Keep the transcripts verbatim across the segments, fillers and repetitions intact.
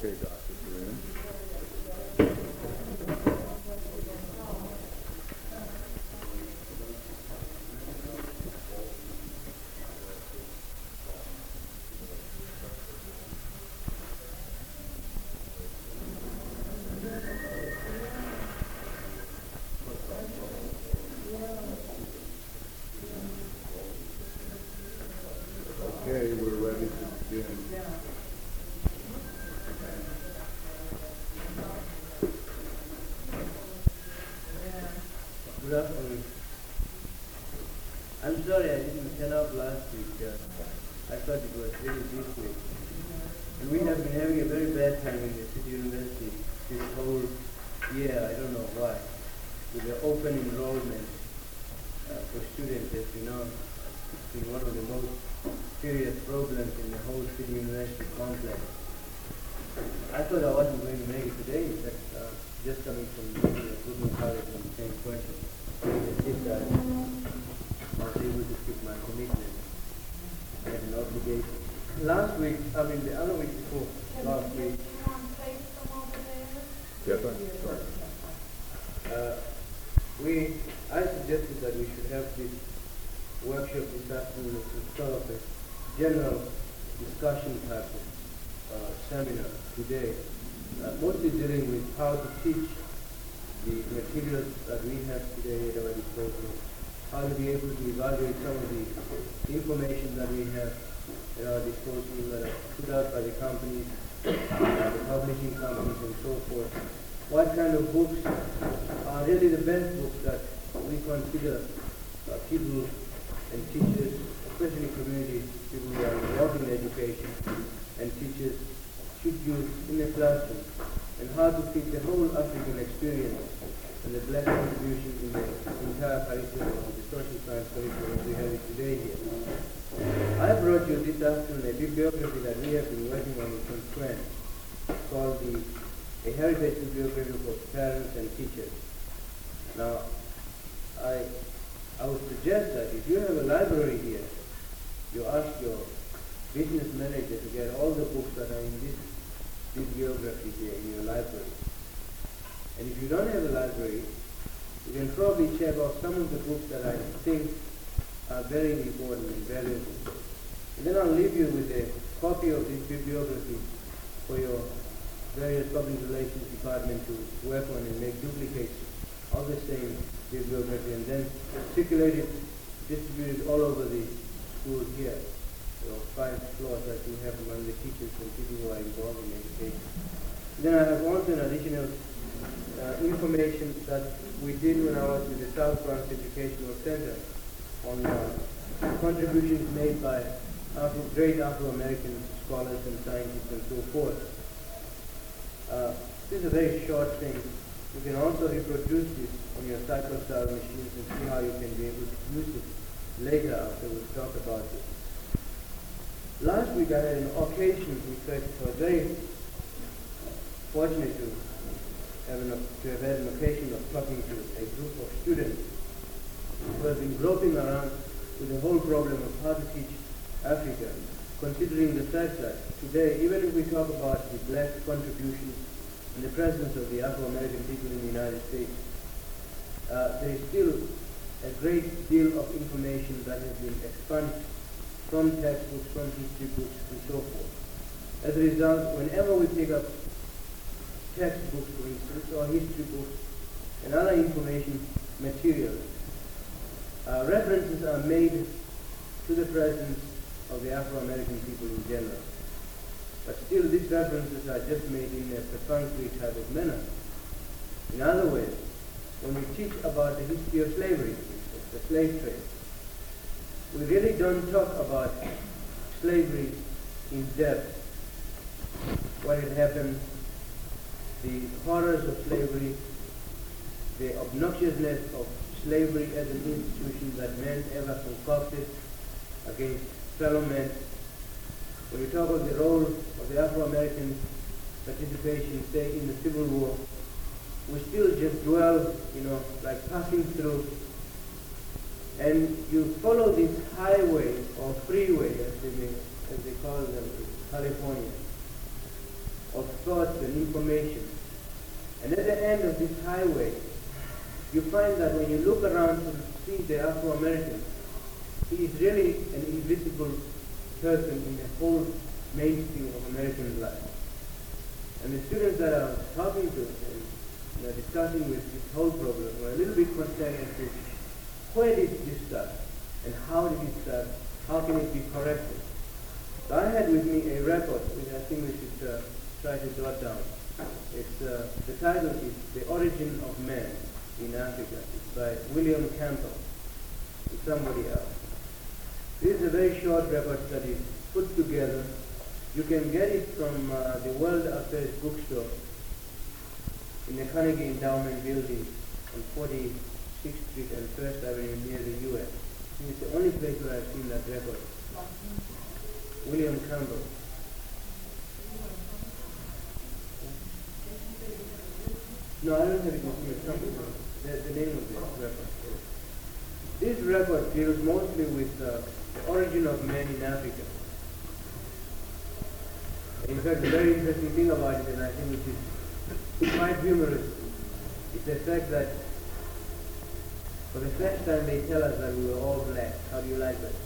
Okay, Doctor Karim. Okay, we're ready to begin. Good afternoon. I'm sorry I didn't turn up last week. Uh, I thought it was really this week. And we have been having a very bad time in the City University this whole year. I don't know why. With the open enrollment uh, for students, as you know, it's been one of the most serious problems in the whole City University complex. I thought I wasn't going to make it today, but uh, just coming from Goodman College on the same question. If that I was able to keep my commitment. I had an obligation. Last week, I mean the other week before, last week, Yes, sir. Sure. uh, we, I suggested that we should have this workshop this afternoon as sort of a general discussion type of uh, seminar today, uh, mostly dealing with how to teach the materials that we have today at our disposal, how to be able to evaluate some of the information that we have at our disposal that are put out by the companies, uh, the publishing companies and so forth. What kind of books are really the best books that we consider uh, people and teachers, especially community people who are involved in education and teachers should use in the classroom, and how to fit the whole African experience and the black contribution in the entire curriculum of the social science curriculum as we have it today here. I brought you this afternoon a bibliography that we have been working on with some friends called the A Heritage Bibliography for Parents and Teachers. Now, I, I would suggest that if you have a library here, you ask your business manager to get all the books that are in this bibliography here in your library. And if you don't have a library, you can probably check out some of the books that I think are very important and valuable. And then I'll leave you with a copy of this bibliography for your various public relations department to work on and make duplicates of the same bibliography and then circulate it, distribute it all over the school here. So five floors that you have among the teachers and people who are involved in education. Then I have also an additional uh, information that we did when I was with the South Bronx Educational Center on uh, contributions made by Afro, great Afro-American scholars and scientists and so forth. Uh, this is a very short thing. You can also reproduce this on your cyclostyle machines and see how you can be able to use it later after we talk about it. Last week I had an occasion, in fact, I was very fortunate to have, an, to have had an occasion of talking to a group of students who have been groping around with the whole problem of how to teach Africa, considering the fact that today, even if we talk about the black contributions and the presence of the Afro-American people in the United States, uh, there is still a great deal of information that has been expunged from textbooks, from history books, and so forth. As a result, whenever we pick up textbooks, for instance, or history books, and other information materials, uh, references are made to the presence of the Afro-American people in general. But still, these references are just made in a perfunctory type of manner. In other words, when we teach about the history of slavery, the slave trade, we really don't talk about slavery in depth, what had happened, the horrors of slavery, the obnoxiousness of slavery as an institution that men ever concocted against fellow men. When we talk of the role of the Afro-American participation, say, in the Civil War, we still just dwell, you know, like passing through. And you follow this highway or freeway, as they, may, as they call them in California. of thoughts and information. And at the end of this highway, you find that when you look around to see the Afro-American, he is really an invisible person in the whole mainstream of American life. And the students that I was talking to and you know, discussing with this whole problem were a little bit concerned as to where did this start and how did it start, how can it be corrected. So I had with me a record which I think we should uh, try to jot down. It's, uh, the title is The Origin of Man in Africa. It's by William Campbell and somebody else. This is a very short record that is put together. You can get it from uh, the World Affairs bookstore in the Carnegie Endowment building on forty-sixth Street and First Avenue near the U S. It's the only place where I've seen that record. William Campbell. No, I don't have it with me. The, the name of this record. This record deals mostly with uh, the origin of man in Africa. In fact, the very interesting thing about it, and I think which is quite humorous, is the fact that for the first time they tell us that we were all black. How do you like that?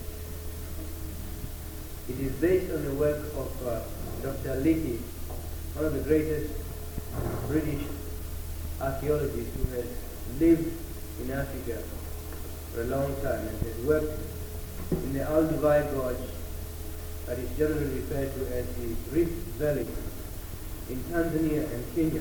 It is based on the work of uh, Doctor Leakey, one of the greatest British archaeologists who has lived in Africa for a long time and has worked in the Olduvai Gorge, that is generally referred to as the Rift Valley in Tanzania and Kenya.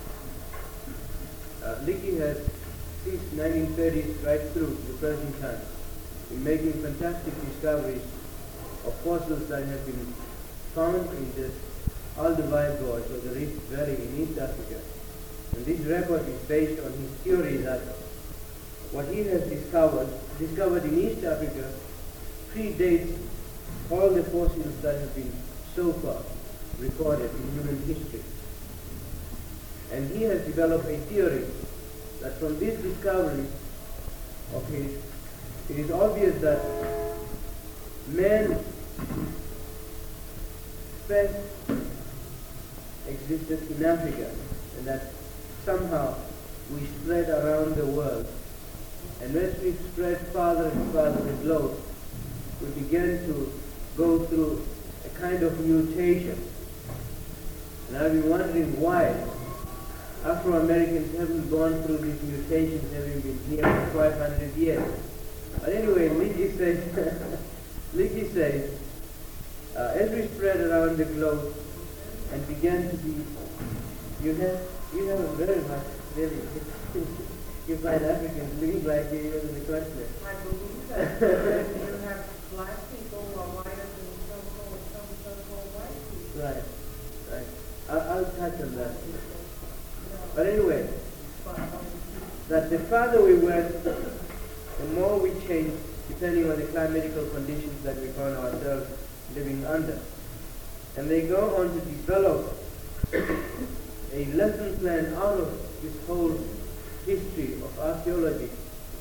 Uh, Leakey has, since nineteen thirties right through the present time, been making fantastic discoveries of fossils that have been found in the Olduvai Gorge or the Rift Valley in East Africa. And this record is based on his theory that what he has discovered, discovered in East Africa, predates all the fossils that have been so far recorded in human history. And he has developed a theory that from this discovery of his, it is obvious that man first existed in Africa, and that somehow we spread around the world. And as we spread farther and farther the globe, we began to go through a kind of mutation. And I've been wondering why Afro-Americans haven't gone through these mutations, having been here for five hundred years. But anyway, Leakey says, Leakey says, uh, as we spread around the globe and began to be, you have, you have a very much, really, you find Africans looking like you in the continent. I believe that. You have black people who are whiter than so-called, some so-called white people. Right, right. I'll, I'll touch on that. But anyway, that the farther we went, the more we changed, depending on the climatical conditions that we found ourselves living under. And they go on to develop a lesson plan out of this whole history of archaeology,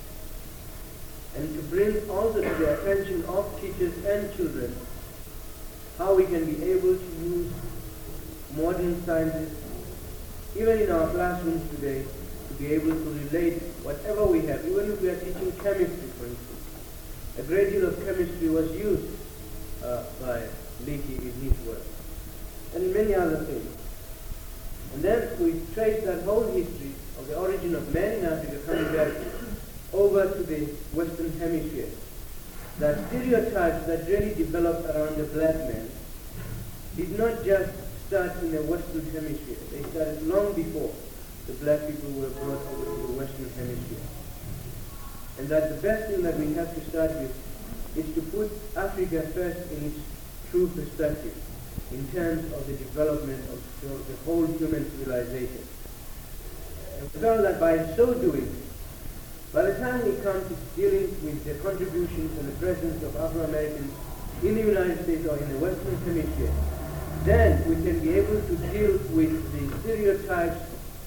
and to bring also to the attention of teachers and children how we can be able to use modern sciences, even in our classrooms today, to be able to relate whatever we have, even if we are teaching chemistry, for instance. A great deal of chemistry was used uh, by Leakey in his work, and many other things. And then we trace that whole history of the origin of man in Africa coming back over to the Western Hemisphere. That stereotypes that really developed around the black man did not just start in the Western Hemisphere. They started long before the black people were brought over to the Western Hemisphere. And that the best thing that we have to start with is to put Africa first in its true perspective in terms of the development of the whole human civilization. And we found that by so doing, by the time we come to dealing with the contributions and the presence of Afro-Americans in the United States or in the Western Hemisphere, then we can be able to deal with the stereotypes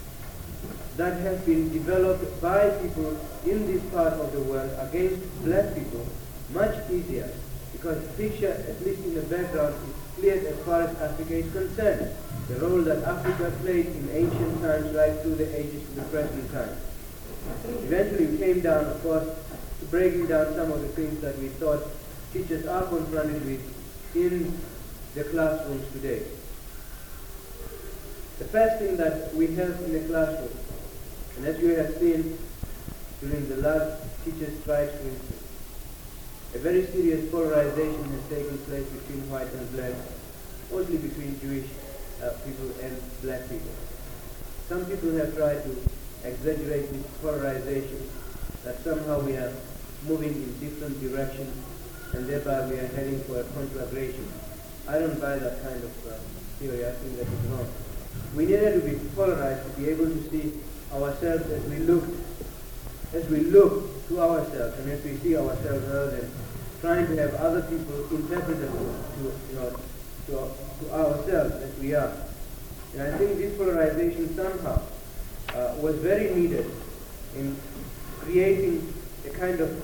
that have been developed by people in this part of the world against black people much easier, because the picture, at least in the background, is clear as far as Africa is concerned. the role that Africa played in ancient times right through the ages to the present time. Eventually we came down, of course, to breaking down some of the things that we thought teachers are confronted with in the classrooms today. The first thing that we have in the classroom, and as you have seen during the last teachers' strikes, for instance, a very serious polarization has taken place between white and black, mostly between Jewish uh, people and black people. Some people have tried to exaggerate this polarization, that somehow we are moving in different directions and thereby we are heading for a conflagration. I don't buy that kind of uh, theory. I think that is wrong. We needed to be polarized to be able to see ourselves as we look, as we look to ourselves, and as we see ourselves rather than trying to have other people interpret us to, you know, to, to ourselves as we are. And I think this polarization somehow uh, was very needed in creating a kind of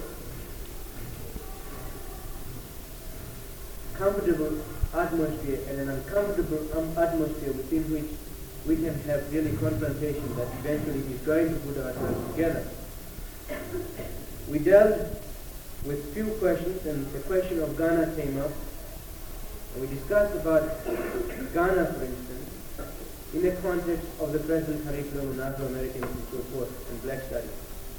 comfortable atmosphere and an uncomfortable um, atmosphere within which we can have really confrontation that eventually is going to put ourselves together. We dealt with few questions, and the question of Ghana came up. And we discussed about Ghana, for instance, in the context of the present curriculum on Afro-Americans and so forth, and black studies.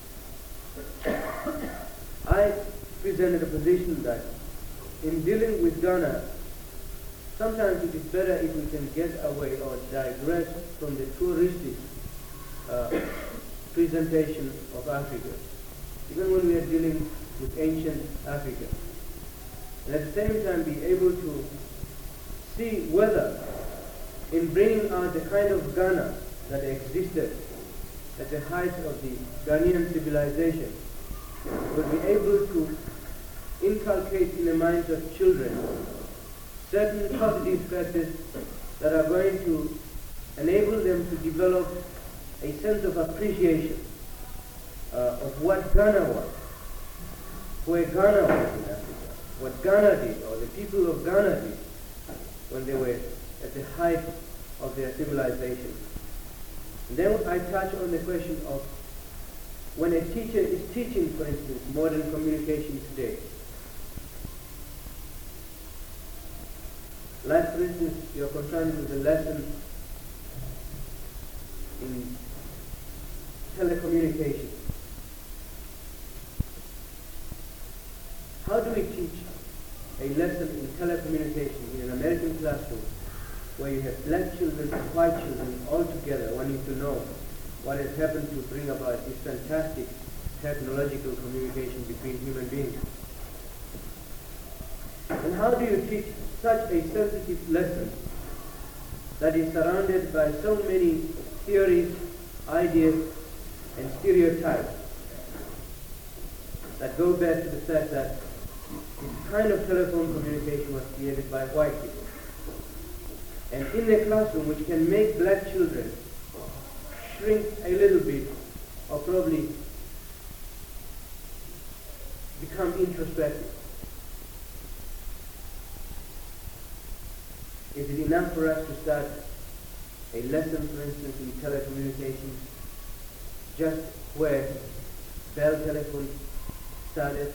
I presented a position that in dealing with Ghana, sometimes it is better if we can get away or digress from the touristic uh, presentation of Africa, even when we are dealing with ancient Africa. And at the same time be able to see whether in bringing out the kind of Ghana that existed at the height of the Ghanaian civilization, we'll be able to inculcate in the minds of children certain positive factors that are going to enable them to develop a sense of appreciation uh, of what Ghana was, where Ghana was in Africa, what Ghana did, or the people of Ghana did when they were at the height of their civilization. And then I touch on the question of when a teacher is teaching, for instance, modern communication today. Like, for instance, you're confronted with a lesson in telecommunication. How do we teach a lesson in telecommunication in an American classroom where you have black children and white children all together wanting to know what has happened to bring about this fantastic technological communication between human beings? And how do you teach such a sensitive lesson that is surrounded by so many theories, ideas, and stereotypes that go back to the fact that this kind of telephone communication was created by white people? And in the classroom, which can make black children shrink a little bit or probably become introspective. Is it enough for us to start a lesson, for instance, in telecommunications, just where Bell Telephone started?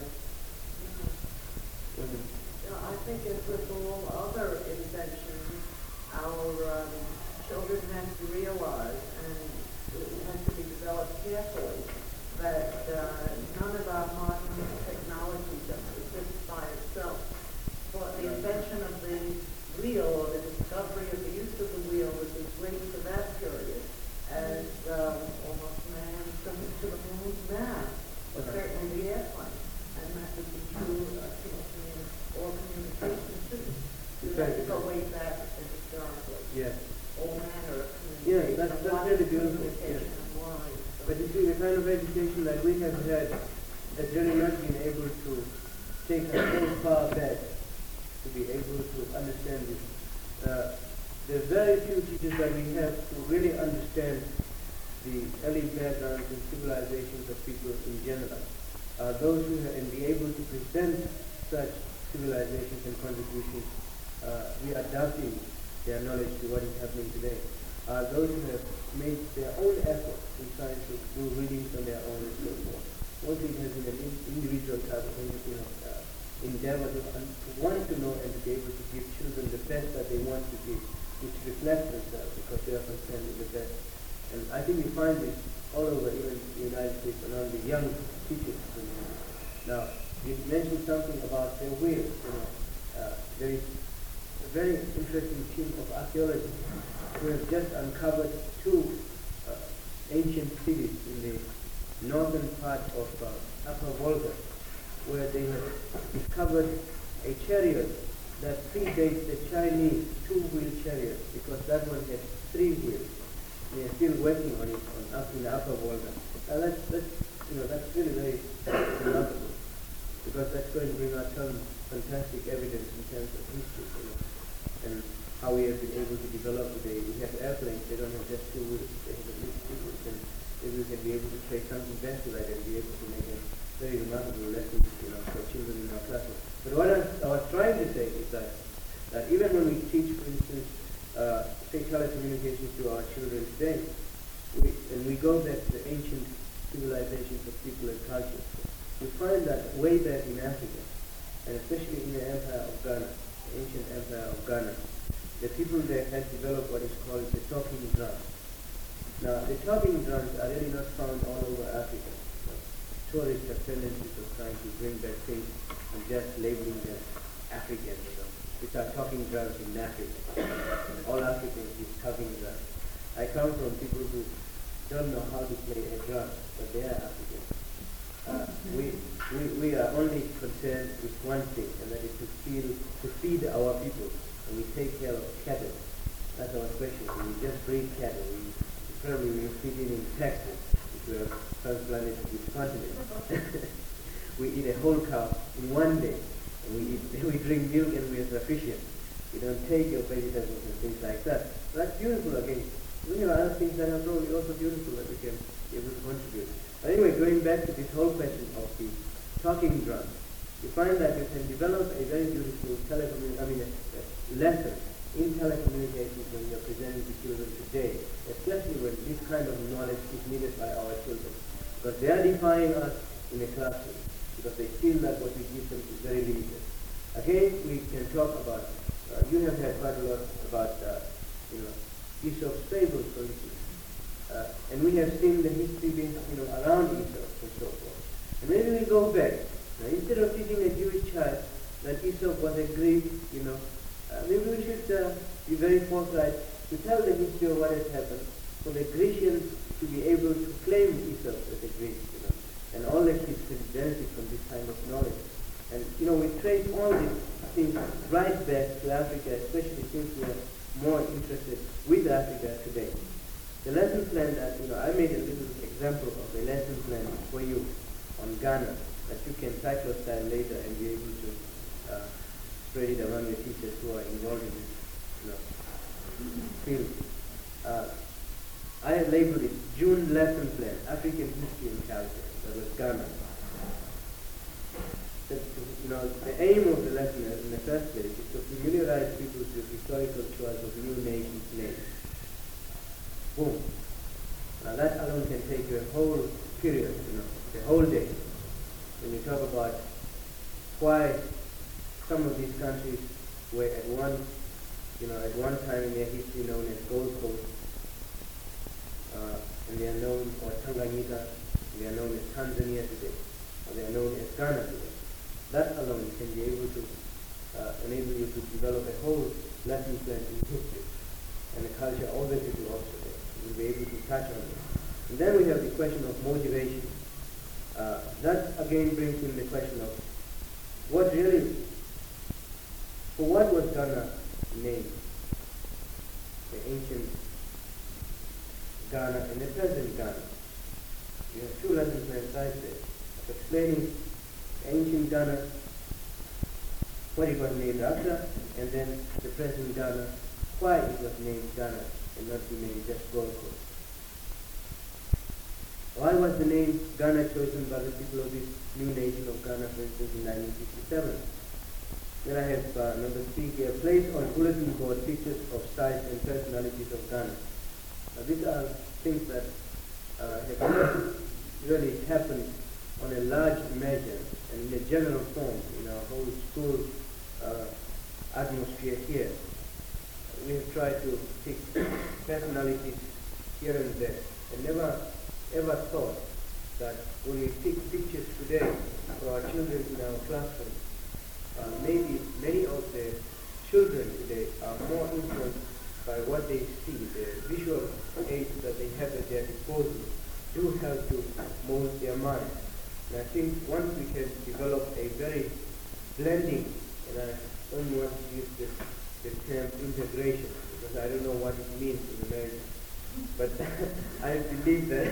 You know, I think as with all other inventions, our um, children have to realize, and it has to be developed carefully, that uh, none of our modern technology just exists by itself. For the invention of the wheel, or the discovery of the use of the wheel, was as great for that period as um, almost man coming to the moon now, or certainly the airplane. And that would be true uh, in all communication too. You have to go way back historically. Yes. All manner of Yeah, communication. that's, a that's lot really of beautiful. communication Yeah. and wise. But you see, the kind of education that we have had has really not been able to take us so far back to be able to understand this. Uh, there are very few teachers that we have who really understand the early backgrounds and civilizations of people in general. Uh, those who have, and be able to present such civilizations and contributions, uh, we are doubting their knowledge to what is happening today are those who have made their own effort in trying to do readings on their own and so forth. Mostly it has been an in- individual type of you know, uh, endeavor to, un- to want to know and to be able to give children the best that they want to give, which reflects themselves because they are concerned with the best. And I think we find this all over, even in the United States, among the young teachers. Now, you mentioned something about their will. You know, uh, there is a very interesting team of archaeologists who have just uncovered two uh, ancient cities in the northern part of uh, Upper Volga, where they have discovered a chariot that predates the Chinese two-wheel chariot, because that one had three wheels. They are still working on it on up in the Upper Volga. Now that's, that's you know that's really very remarkable, because that's going to bring out some fantastic evidence in terms of history, you know, and how we have been able to develop today. We have airplanes; they don't have just two wheels; they have at least two wheels, and maybe we can be able to trace something back to that and be able to make a very remarkable lesson, you know, for children in our classes. But what I, I was trying to say is that that even when we teach, for instance, uh, say telecommunications to our children today, we, and we go back to the ancient civilizations of people and cultures, we find that way back in Africa, and especially in the empire of Ghana, the ancient empire of Ghana, the people there had developed what is called the talking drum. Now, the talking drums are really not found all over Africa. So, tourists have tendencies of trying to bring back things and just labeling them African, you know. Which are talking drums in Africa. And all Africans use talking drums. I come from people who don't know how to play a drum, but they are Africans. Uh, we, we, we are only concerned with one thing, and that is to, feel, to feed our people, and we take care of cattle. That's our specialty. We just breed cattle. We, probably we feed it in Texas, which we have transplanted to this continent. We eat a whole cow in one day. We, eat, we drink milk and we are sufficient. We don't take your vegetables and things like that. So that's beautiful again. We have other things that are probably also beautiful that we can be able to contribute. But anyway, going back to this whole question of the talking drum, you find that you can develop a very beautiful telecommun- I mean, a, a lesson in telecommunications when you're presenting to children today, especially when this kind of knowledge is needed by our children. Because they are defying us in a classroom, because they feel that what we give them is very limited. Again, we can talk about, uh, you have heard quite a lot about, uh, you know, Aesop's fables, for instance. Uh, and we have seen the history being, you know, around Aesop and so forth. And maybe we go back. Now, instead of teaching a Jewish child that Aesop was a Greek, you know, uh, maybe we should uh, be very forthright to tell the history of what has happened for the Grecians to be able to claim Aesop as a Greek, you know. And all the kids can benefit from this kind of knowledge. And, you know, we trace all these things right back to Africa, especially since we are more interested with Africa today. The lesson plan that, you know, I made a little example of a lesson plan for you on Ghana that you can cyclostyle later and be able to uh, spread it among the teachers who are involved in this, you know, field. Uh, I have labeled it June Lesson Plan, African History and Culture. That was Ghana. The, you know, the aim of the lesson in the first place is to familiarize people with the historical choice of new nations' names. Boom. Now that alone can take you a whole period, you know, the whole day. When you talk about why some of these countries were at one, you know, at one time in their history known as Gold Coast, uh, and they are known, or Tanganyika, they are known as Tanzania today, or they are known as Ghana today. That alone can be able to uh, enable you to develop a whole lesson plan in history and the culture of the people also there. You'll be able to touch on it. And then we have the question of motivation. Uh, that again brings in the question of what really, for what was Ghana named? The ancient Ghana and the present Ghana. You have two lesson plans right there, explaining ancient Ghana, what it was named after, and then the present Ghana, why it was named Ghana and not be named just Gold Coast. Why was the name Ghana chosen by the people of this new nation of Ghana, for instance, in nineteen sixty-seven? Then I have uh, number three here, place on bulletin board pictures of size and personalities of Ghana. Now, these are things that uh, have really happened on a large measure and in a general form in our whole school uh, atmosphere here. We have tried to pick personalities here and there, and never ever thought that when we pick pictures today for our children in our classroom, uh, maybe many of the children today are more influenced by what they see, the visual aids that they have at their disposal do help to mold their mind. And I think once we can develop a very blending, and I only want to use the, the term integration, because I don't know what it means in America, but I believe that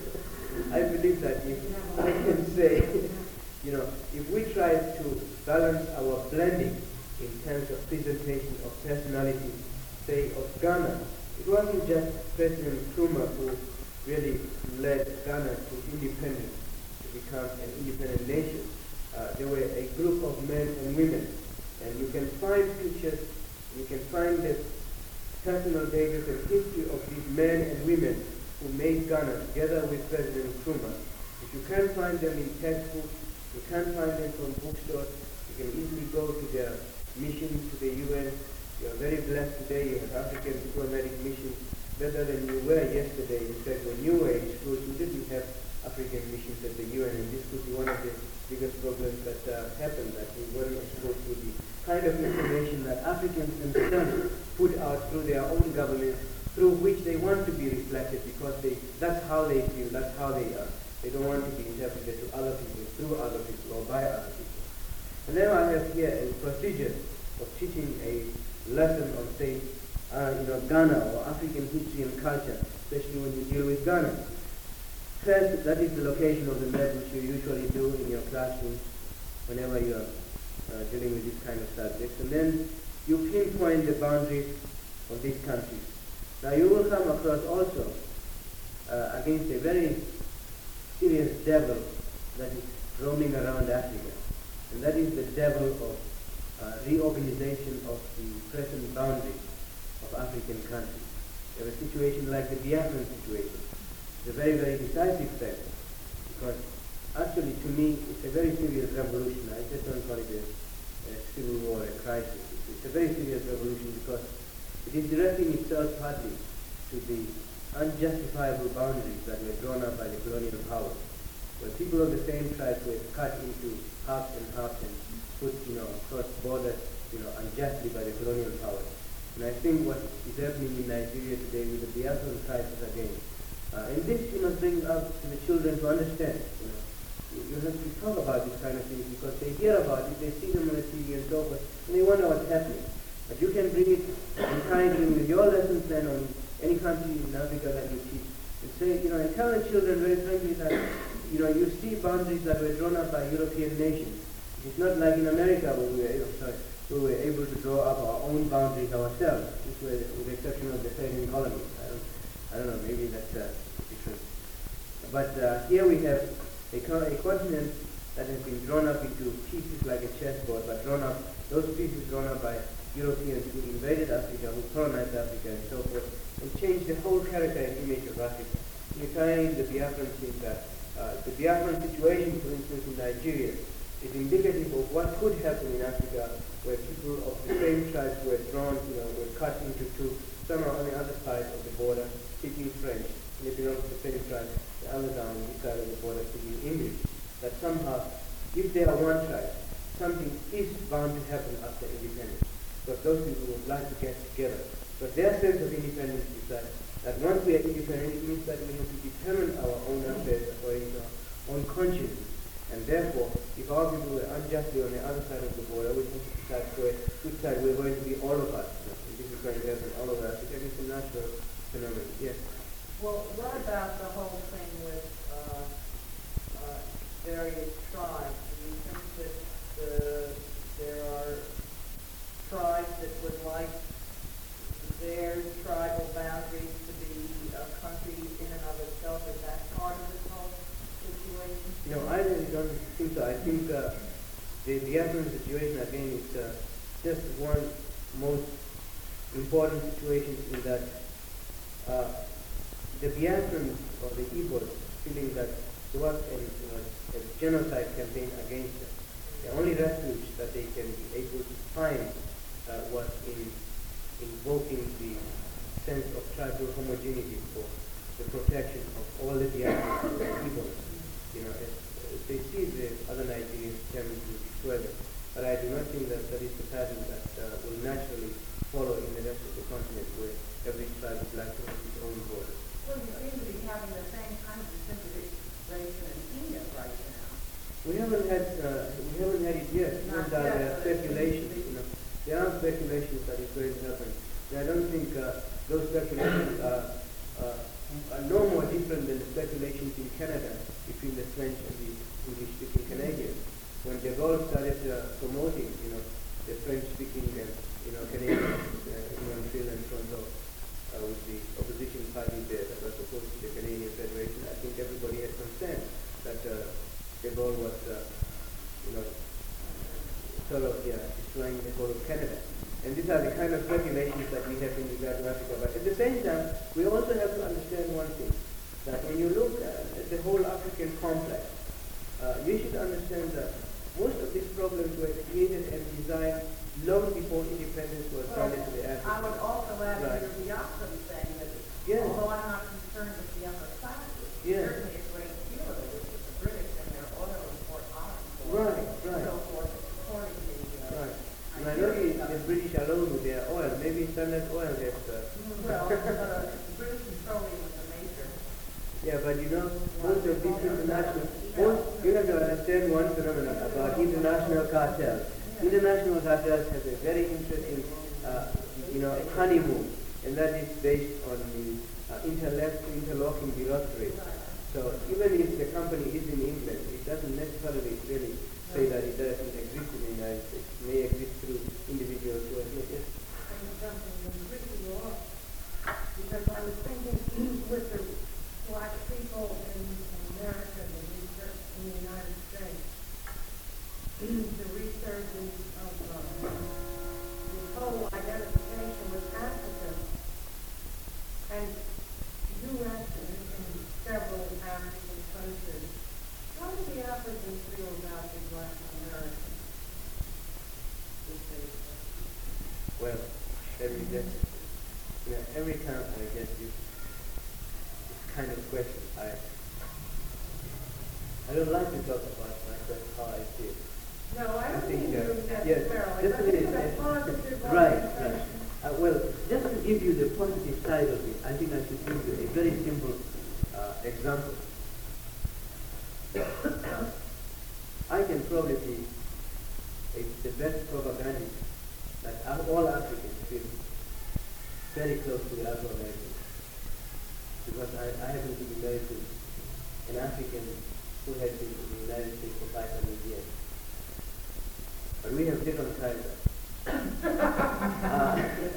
I believe that if I can say, you know, if we try to balance our blending in terms of presentation of personalities, say of Ghana, it wasn't just President Nkrumah who really led Ghana to independence, to become an independent nation. Uh, there were a group of men and women, and you can find pictures, you can find the personal data and history of these men and women who made Ghana together with President Nkrumah. If you can't find them in textbooks, you can't find them from bookstores, you can easily go to their mission to the U N. You are very blessed today, you have African diplomatic missions better than you were yesterday. In fact, when you were in school, you didn't have African missions at the U N, and this could be one of the biggest problems that uh, happened, that we weren't exposed to the kind of information that Africans themselves put out through their own governments, through which they want to be reflected, because they that's how they feel, that's how they are. They don't want to be interpreted to other people, through other people, or by other people. And then I have here a procedure of teaching a lesson on, say, uh, you know, Ghana or African history and culture, especially when you deal with Ghana. First, that is the location of the map, which you usually do in your classroom whenever you are uh, dealing with this kind of subjects. And then you pinpoint the boundaries of these countries. Now you will come across also uh, against a very serious devil that is roaming around Africa. And that is the devil of uh, reorganization of the present boundaries of African countries. You have a situation like the Biafran situation. It's a very, very decisive step, because actually to me it's a very serious revolution. I just don't call it a, a civil war, a crisis. It's, it's a very serious revolution because it is directing itself partly to the unjustifiable boundaries that were drawn up by the colonial powers, where people of the same tribes were cut into halves and halves and put, you know, across borders, you know, unjustly by the colonial powers. And I think what is happening in Nigeria today with the Biafran crisis again, uh, and this you must bring up to the children to understand. You know, you, you have to talk about these kind of things because they hear about it, they see them on the T V and so forth, and they wonder what's happening. But you can bring it and tie it in with your lesson plan on any country in Africa that you teach, and say, you know, and tell the children very frankly that, you know, you see boundaries that were drawn up by European nations. It's not like in America where we were, you know, sorry, we were able to draw up our own boundaries ourselves, which were, with the exception of the Federal colonies. I don't, I don't know, maybe that's uh, different. But uh, here we have a, co a continent that has been drawn up into pieces like a chessboard, but drawn up, those pieces drawn up by Europeans who invaded Africa, who colonized Africa and so forth, and changed the whole character and image of Africa. You find the Biafran thing that uh, the Biafran situation, for instance, in Nigeria, is indicative of what could happen in Africa, where people of the same tribes were drawn, you know, were cut into two. Some are on the other side of the border speaking French, and they belong to the same tribe. The others are on this side of the border speaking English. That somehow, if they are one tribe, something is bound to happen after independence. Because those people would like to get together. But their sense of independence is that, that once we are independent, it means that we have to determine our own affairs according to our own conscience. And therefore, if our people were unjustly on the other side of the border, we have to decide where, which side we're going to be, all of us. And this is going to happen all of us. It's a natural phenomenon. Yes? Well, what about the whole thing with uh, uh, various tribes? Do you think that the, there are tribes that would like their tribal boundaries to be a country in and of itself? Is that part of this whole situation? You know, I really don't think so. I think uh, the Biafran situation again is uh, just one most important situation in that uh, the Biafrans or the Igbos feeling that there was a, you know, a genocide campaign against them. The only refuge that they can be able to find uh, was in invoking the sense of tribal homogeneity for the protection of all the Biafrans and Igbos. You know, as, as they see the other Nigerians determined to destroy them. But I do not think that that is the pattern that uh, will naturally follow in the rest of the continent, where every tribe is like to have its own border. Well, you seem to be having the same kind of disintegration in Kenya right now. We haven't had uh, we haven't had it yet. Not Even though yet, there are but speculations, you know, there are speculations that it's going to happen. And I don't think uh, those speculations are, uh, are no more different than the speculations in Canada between the French and the English-speaking Canadians. When de Gaulle started uh, promoting, you know, the French-speaking, uh, you know, Canadians uh, in Montreal and Toronto uh, with the opposition party there that was opposed to the Canadian Federation, I think everybody had concern that uh, de Gaulle was, uh, you know, sort of yeah, destroying the whole of Canada. And these are the kind of speculations that we have in regard to Africa. But at the same time, we also have to understand one thing, that when you look at the whole African complex, uh, you should understand that most of these problems were created and designed long before independence was Well, granted to the I Africans. would also add Right. to the Biafran saying that, Yes. although I'm not concerned with the upper classes, Yes. certainly a great deal of it is with the British and their oil import arms Right, and right. so forth, supporting the, uh, Right. And I know the, the British alone with their oil, maybe Standard Oil has, uh, well, uh, British petroleum is a major. yeah, but you know, most of these international, most, you have to understand one phenomenon about international cartels. International cartels have a very interesting, uh, you know, honeymoon, and that is based on the uh, interlec- interlocking bureaucracy. So even if the company is in England, it doesn't necessarily really say that it doesn't exist in the United States. It may exist through individuals who are here. Yes. Because I was thinking with the black people in America, the research in the United States, the resurgence of uh, the whole identification with Africa, and U S and in several African countries. How do the Africans feel about the black Americans? Well, every day, you know, every time I get this, this kind of question, I I don't like to talk about myself, how I feel. No, I I don't think, think uh, you yes, necessarily, just but a it's minute. a positive Right, orientation. right. Uh, well, just to give you the positive side of it, I think I should give you a very simple uh, example. Uh, I can probably be a, the best propagandist that all Africans feel very close to the Afro-Americans, because I, I happen to be married to an African who has been in the United States for five hundred years. But we have different cultures. uh,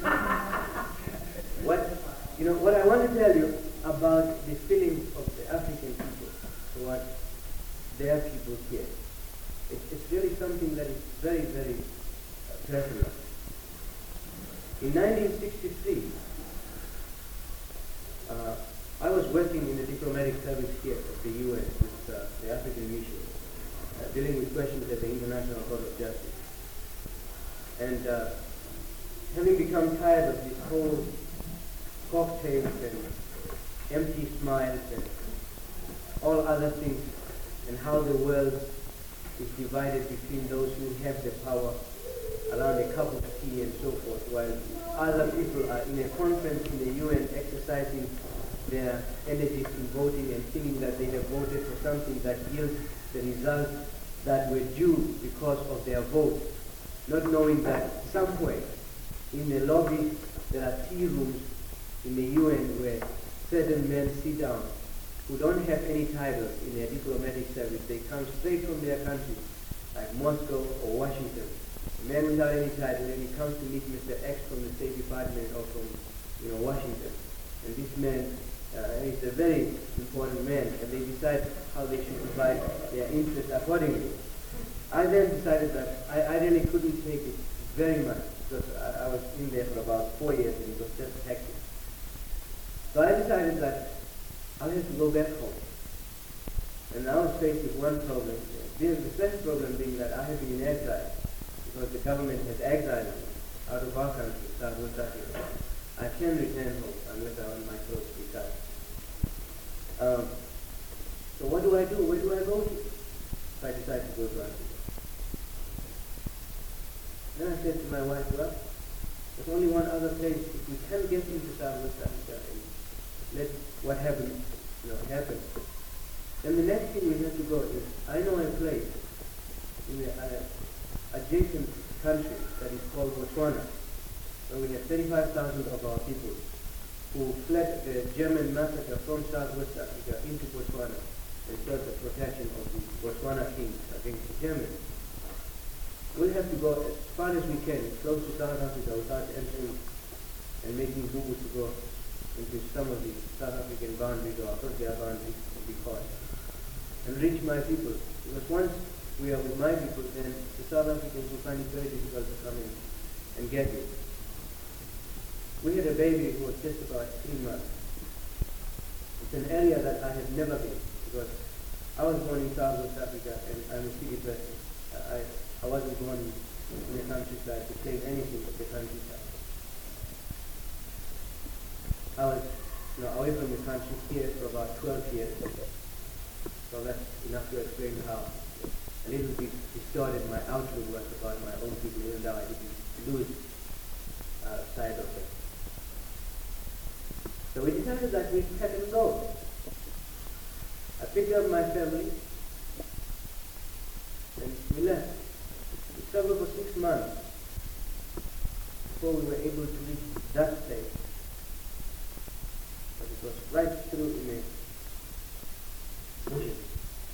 what you know, what I want to tell you about the feelings of the African people toward their people here, it, it's really something that is very, very uh, personal. In nineteen sixty-three, uh, I was working in the diplomatic service here at the U N with uh, the African mission, uh, dealing with questions at the International Court of Justice. And uh, having become tired of this whole cocktails and empty smiles and all other things, and how the world is divided between those who have the power around a cup of tea and so forth, while other people are in a conference in the U N exercising their energies in voting and thinking that they have voted for something that yields the results that were due because of their vote, not knowing that somewhere in the lobby there are tea rooms in the U N where certain men sit down who don't have any titles in their diplomatic service. They come straight from their country, like Moscow or Washington. A man without any title, and he comes to meet Mister X from the State Department or from, you know, Washington. And this man uh, is a very important man, and they decide how they should divide their interests accordingly. I then decided that I, I really couldn't take it very much because I, I was in there for about four years and it was just hectic. So I decided that I'll have to go back home. And I was faced with one problem. The the first problem being that I have been in exile because the government has exiled me out of our country, Southwest Africa. I can't return home unless I want my clothes returned. Um, so what do I do? Where do I go to? So I decided to go to Africa. Then I said to my wife, well, there's only one other place. If we can get into Southwest Africa and let what happens, you know, happen, then the next thing we have to go is, I know a place in the uh, adjacent country that is called Botswana, where we have thirty-five thousand of our people who fled the German massacre from Southwest Africa into Botswana and sought the protection of the Botswana kings against the Germans. We'll have to go as far as we can, close to South Africa without entering and making Google to go into some of the South African boundaries or across their boundaries and be caught. And reach my people. Because once we are with my people, then the South Africans will find it very difficult to come in and get me. We had a baby who was just about three months. It's an area that I have never been because I was born in Southwest Africa and I'm a city person. I, I wasn't born in the countryside to claim anything of the countryside. I was you know, away from the country here for about twelve years. So that's enough to explain how a little bit distorted my outlook was about my own people, even though I didn't lose uh, sight of it. So we decided that we had to go. I picked up my family and we left. We traveled for six months before we were able to reach that place. But it was right through in a bushes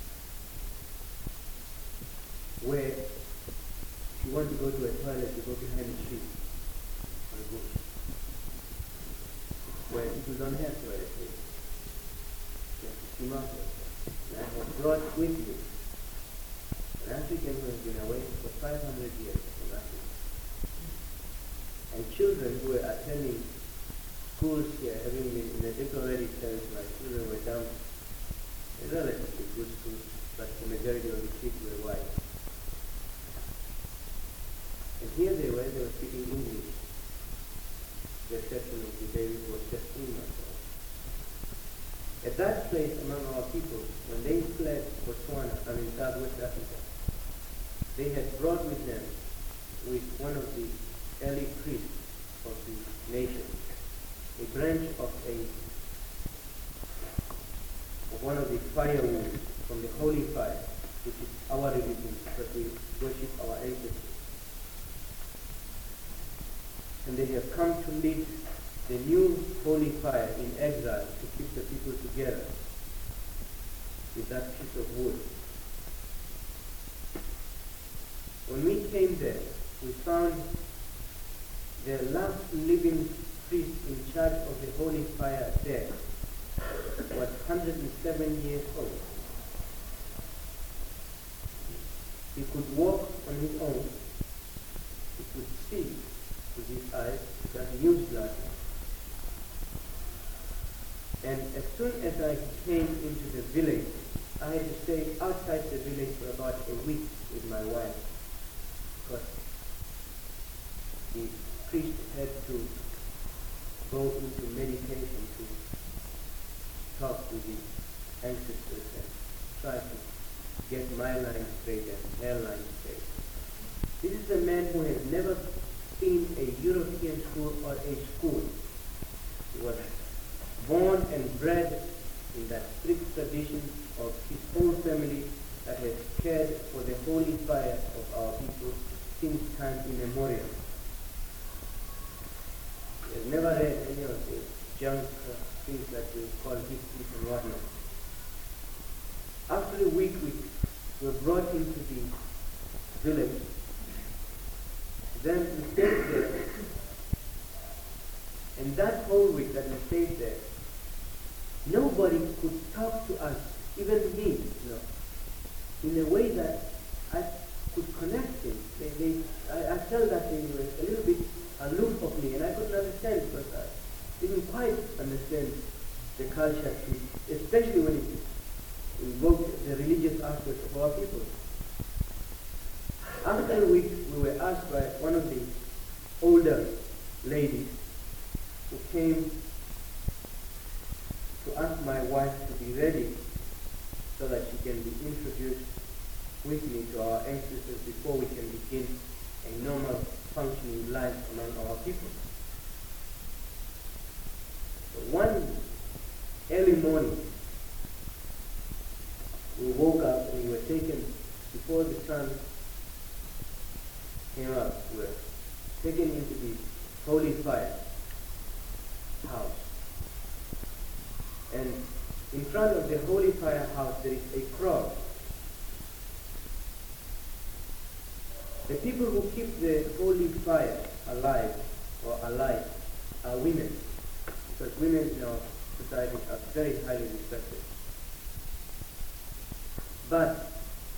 where if you want to go to a toilet, you go behind a tree or a bush where people don't have toilet paper. You have to swim out there. And I have brought with me an African who has been away for five hundred years from Africa. And children who were attending schools here, having been in a diplomatic service, my children were down in relatively good schools, but the majority of the kids were white. And here they were, they were speaking English, the exception of the baby who was just three months old. At that place among our people, when they fled Botswana, I mean Southwest Africa, they had brought with them, with one of the early priests of the nation, a branch of a of one of the firewood from the holy fire, which is our religion, because we worship our ancestors. And they have come to lead the new holy fire in exile to keep the people together with that piece of wood. When we came there, we found the last living priest in charge of the holy fire there was one hundred seven years old. He could walk on his own. He could see with his eyes because he used glasses. And as soon as I came into the village, I had to stay outside the village for about a week with my wife because the priest had to go into meditation to talk with the ancestors and try to get my line straight and their line straight. This is a man who has never seen a European school or a school. He was born and bred in that strict tradition of his own family that has cared for the holy fire of our people since time immemorial. He has never read any of the junk uh, things that we call history and whatnot. After a week, we were brought into the village. Then we stayed there. And that whole week that we stayed there, nobody could talk to us, even me, you know, in a way that I could connect things. They, they, I, I felt that they were a little bit aloof of me, and I couldn't understand because I didn't quite understand the culture, especially when it invoked the religious aspect of our people. After a week, we were asked by one of the older ladies who came to ask my wife to be ready so that she can be introduced with me to our ancestors before we can begin a normal functioning life among our people. So one early morning, we woke up and we were taken, before the sun came up, we were taken into the holy fire house. And in front of the holy fire house there is a cross. The people who keep the holy fire alive or alive are women, because women in our society are very highly respected. But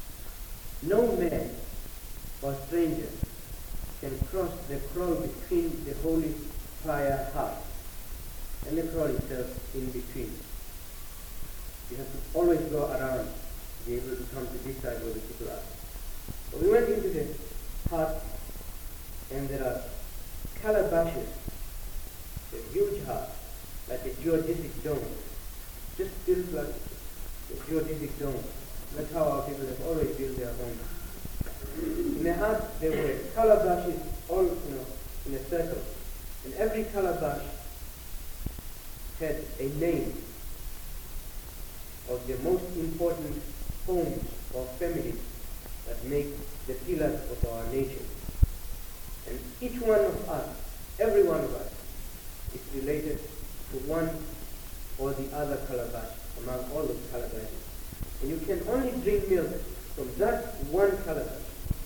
no man or stranger can cross the cross between the holy fire house and the cross itself in between. You have to always go around to be able to come to this side where the people are. So we went into the hut, and there are calabashes, a huge hut, like a geodesic dome, just built like a geodesic dome. That's how our people have always built their homes. In the hut there were calabashes all, you know, in a circle, and every calabash had a name of the most important homes or families that make the pillars of our nation. And each one of us, every one of us, is related to one or the other calabash among all of the calabashes. And you can only drink milk from that one calabash.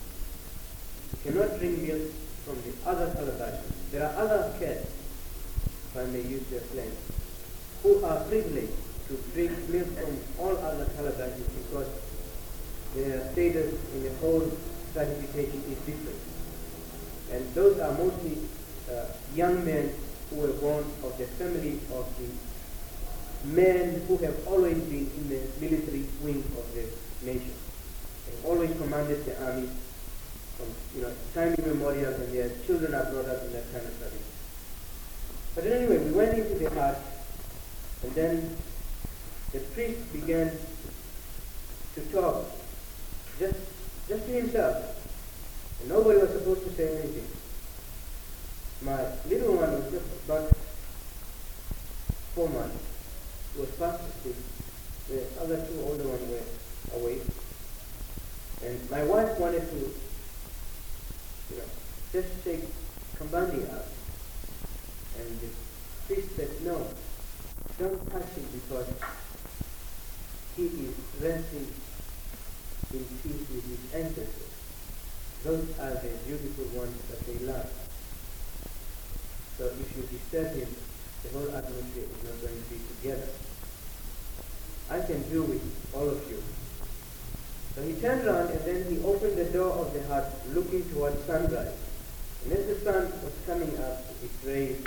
You cannot drink milk from the other calabashes. There are other cats, if I may use their slang, who are privileged to drink milk from all other calabashes because their status in the whole stratification is different. And those are mostly uh, young men who were born of the family of the men who have always been in the military wing of the nation. They've always commanded the army from, you know, time immemorial, and their children are brought up in that kind of study. But anyway, we went into the hut, and then the priest began to talk just, just to himself. And nobody was supposed to say anything. My little one was just about four months. He was fast asleep. The other two older ones were awake. And my wife wanted to, you know, just take Kambandi out. And the priest said, no, don't touch him because he is resting in peace with his ancestors. Those are the beautiful ones that they love. So if you disturb him, the whole atmosphere is not going to be together. I can deal with all of you. So he turned around and then he opened the door of the hut looking towards sunrise. And as the sun was coming up with its rays,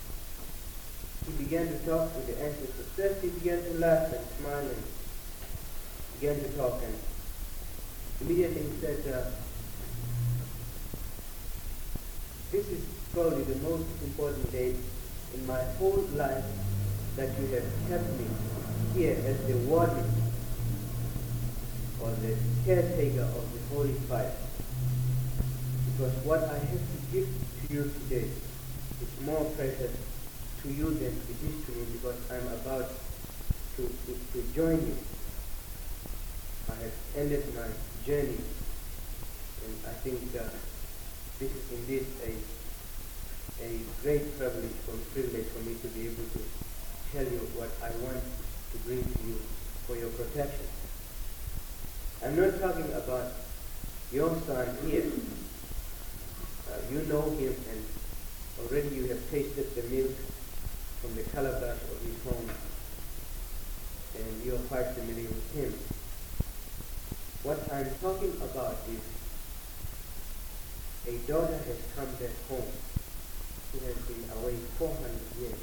he began to talk to the ancestors. First he began to laugh and smile and began to talk, and immediately he said, uh, this is probably the most important day in my whole life that you have kept me here as the warden or the caretaker of the holy fire. Because what I have to give to you today is more precious to you than it is to me, because I'm about to, to, to join you. I have ended my journey, and I think uh, this is indeed a a great privilege for, privilege for me to be able to tell you what I want to bring to you for your protection. I'm not talking about your son here. Uh, you know him, and already you have tasted the milk from the calabash of his home, and you are quite familiar with him. What I'm talking about is a daughter has come back home who has been away four hundred years.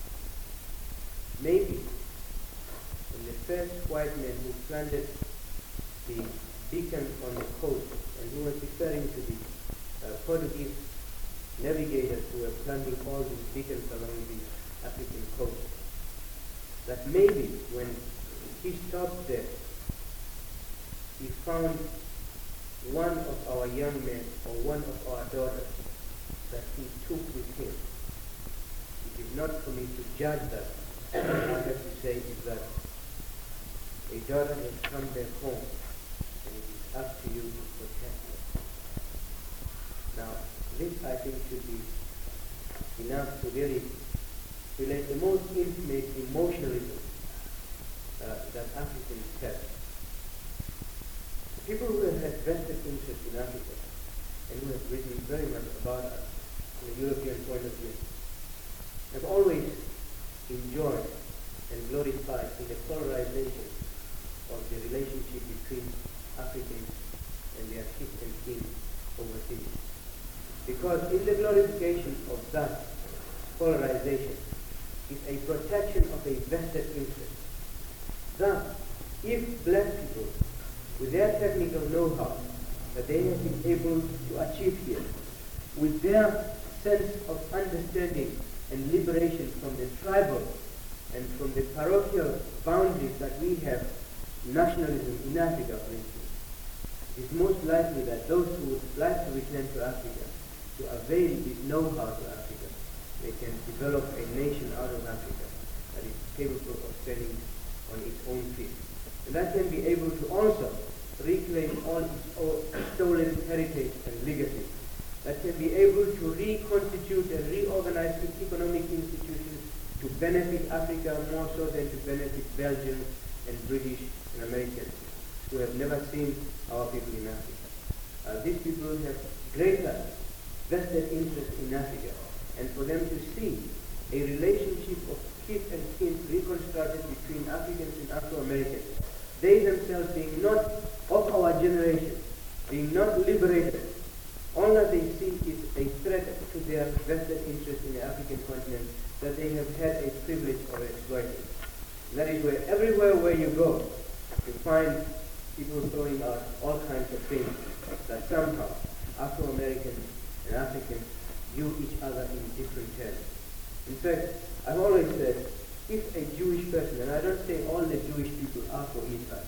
Maybe when the first white man who planted the beacon on the coast, and he was referring to the uh, Portuguese navigators who were planting all these beacons along the African coast, that maybe when he stopped there, he found one of our young men or one of our daughters that he took with him. It is not for me to judge that. What I have to say is that a daughter has come back home, and it is up to you to protect her. Now, this I think should be enough to really relate the most intimate emotionalism uh, that Africans have. People who have had vested interest in Africa and who have written very much about us from a European point of view have always enjoyed and glorified in the polarization of the relationship between Africans and their kith and kin overseas. Because in the glorification of that polarization is a protection of a vested interest. Thus, if black people, with their technical know-how that they have been able to achieve here, with their sense of understanding and liberation from the tribal and from the parochial boundaries that we have, nationalism in Africa, for instance, it is most likely that those who would like to return to Africa, to avail this know-how to Africa, they can develop a nation out of Africa that is capable of standing on its own feet. And that can be able to also reclaim all its own stolen heritage and legacy. That can be able to reconstitute and reorganize its economic institutions to benefit Africa more so than to benefit Belgians and British and Americans who have never seen our people in Africa. Uh, these people have greater vested interest in Africa, and for them to see a relationship of kith and kin reconstructed between Africans and Afro-Americans, they themselves being not of our generation, being not liberated, all that they see is a threat to their vested interest in the African continent that they have had a privilege of exploiting. That is where everywhere where you go, you find people throwing out all kinds of things that somehow Afro-Americans and Africans view each other in different terms. In fact, I've always said, if a Jewish person, and I don't say all the Jewish people are for Israel,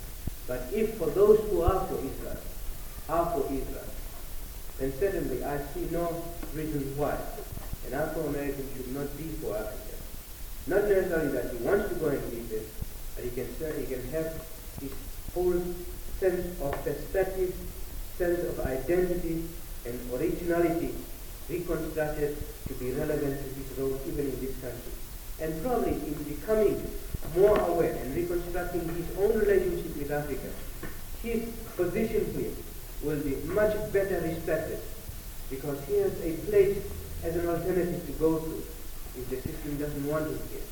but if for those who are for Israel, are for Israel, then certainly I see no reason why an Afro-American should not be for Africa. Not necessarily that he wants to go and live there, but he can, he can have his whole sense of perspective, sense of identity, and originality reconstructed to be relevant to his role even in this country. And probably in becoming more aware and reconstructing his own relationship with Africa, his position here will be much better respected because he has a place as an alternative to go to if the system doesn't want him here.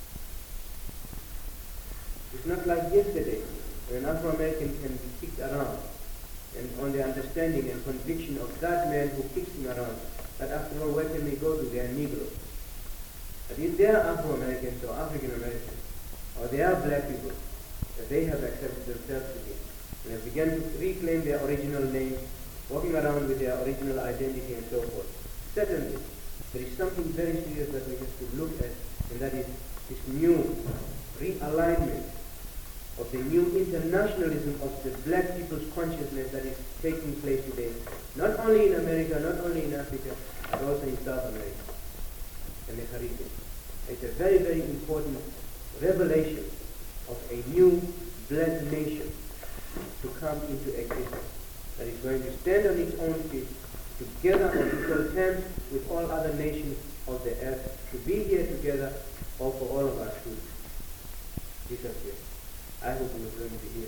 It's not like yesterday when an Afro-American can be kicked around and on the understanding and conviction of that man who kicks him around that after all, where can they go to? They are Negroes. But if they are Afro-Americans or African-Americans or they are black people, that they have accepted themselves to be and have begun to reclaim their original name, walking around with their original identity and so forth. Certainly, there is something very serious that we have to look at, and that is this new realignment of the new internationalism of the black people's consciousness that is taking place today, not only in America, not only in Africa, but also in South America and the Caribbean. It's a very, very important revelation of a new black nation to come into existence that is going to stand on its own feet, together on equal terms with all other nations of the earth, to be here together, or for all of us to disappear. I hope you are going to be here.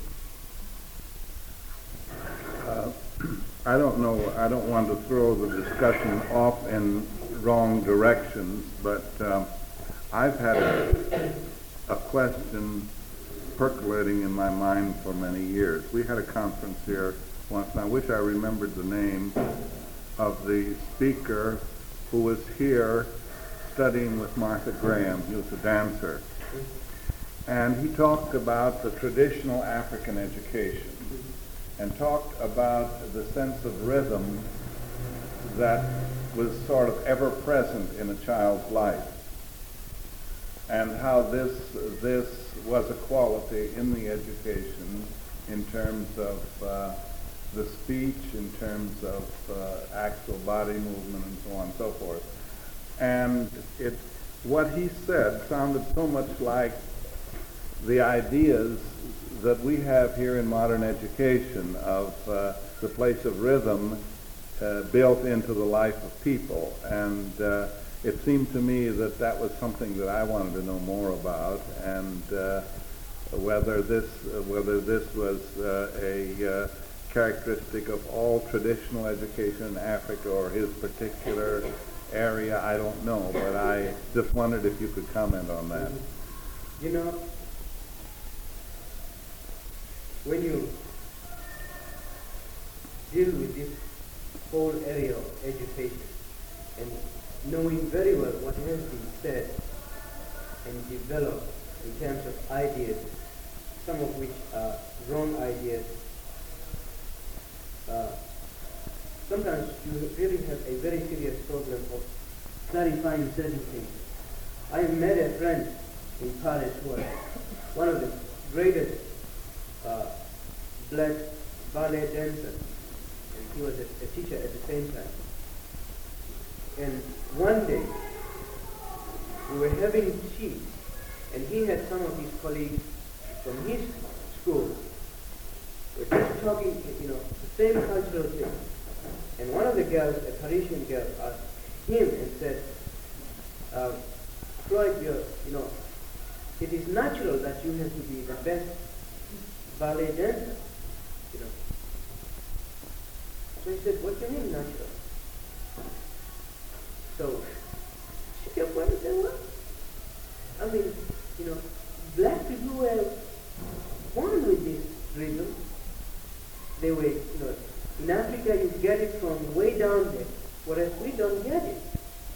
Uh, I don't know, I don't want to throw the discussion off in wrong directions, but um, I've had a, a question percolating in my mind for many years. We had a conference here once, and I wish I remembered the name of the speaker who was here studying with Martha Graham. He was a dancer. And he talked about the traditional African education and talked about the sense of rhythm that was sort of ever present in a child's life, and how this this was a quality in the education in terms of uh, the speech, in terms of uh, actual body movement, and so on and so forth. And it, what he said sounded so much like the ideas that we have here in modern education of uh, the place of rhythm uh, built into the life of people. And uh, it seemed to me that that was something that I wanted to know more about, and uh, whether this uh, whether this was uh, a uh, characteristic of all traditional education in Africa or his particular area, I don't know, but I just wondered if you could comment on that. You know, when you deal with this whole area of education and knowing very well what has been said and developed in terms of ideas, some of which are wrong ideas, uh, sometimes you really have a very serious problem of clarifying certain things. I met a friend in Paris who was one of the greatest uh, black ballet dancers, and he was a, a teacher at the same time. And one day, we were having tea, and he had some of his colleagues from his school. We were just talking, you know, the same cultural thing. And one of the girls, a Parisian girl, asked him and said, uh, Floyd, you're, you know, it is natural that you have to be the best ballet dancer, you know. So he said, what do you mean natural? So she kept quiet and said, what? I mean, you know, black people were born with this rhythm. They were, you know, in Africa you get it from way down there, whereas we don't get it.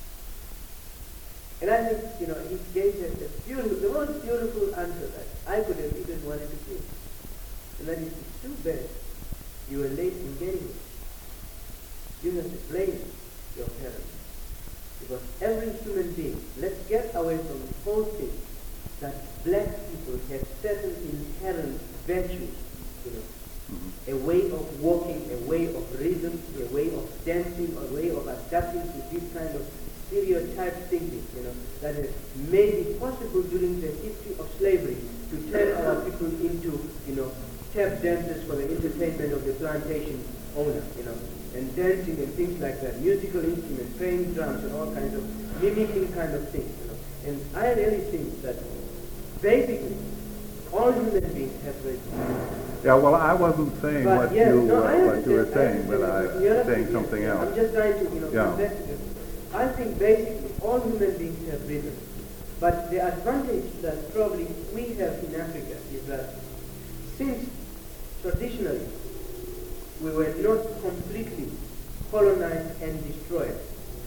And I think, you know, he gave us a beautiful, the most beautiful answer that I could have even wanted to give. And that is, it's too bad you were late in getting it. You have to blame your parents. Because every human being, let's get away from the whole thing, that black people have certain inherent virtues, you know, mm-hmm. a way of walking, a way of rhythm, a way of dancing, a way of adapting to this kind of stereotype thinking, you know, that has made it possible during the history of slavery to turn our people into, you know, tap dancers for the entertainment of the plantation owner, you know, and dancing and things like that, musical instruments, playing drums and all kinds of mimicking kind of things, you know. And I really think that basically all human beings have rhythm. Yeah, well, I wasn't saying but what yes, you no, uh, I what you were saying, but I I'm saying something yes, else. I'm just trying to, you know, Yeah. investigate. I think basically all human beings have rhythm. But the advantage that probably we have in Africa is that since traditionally we were not completely colonized and destroyed,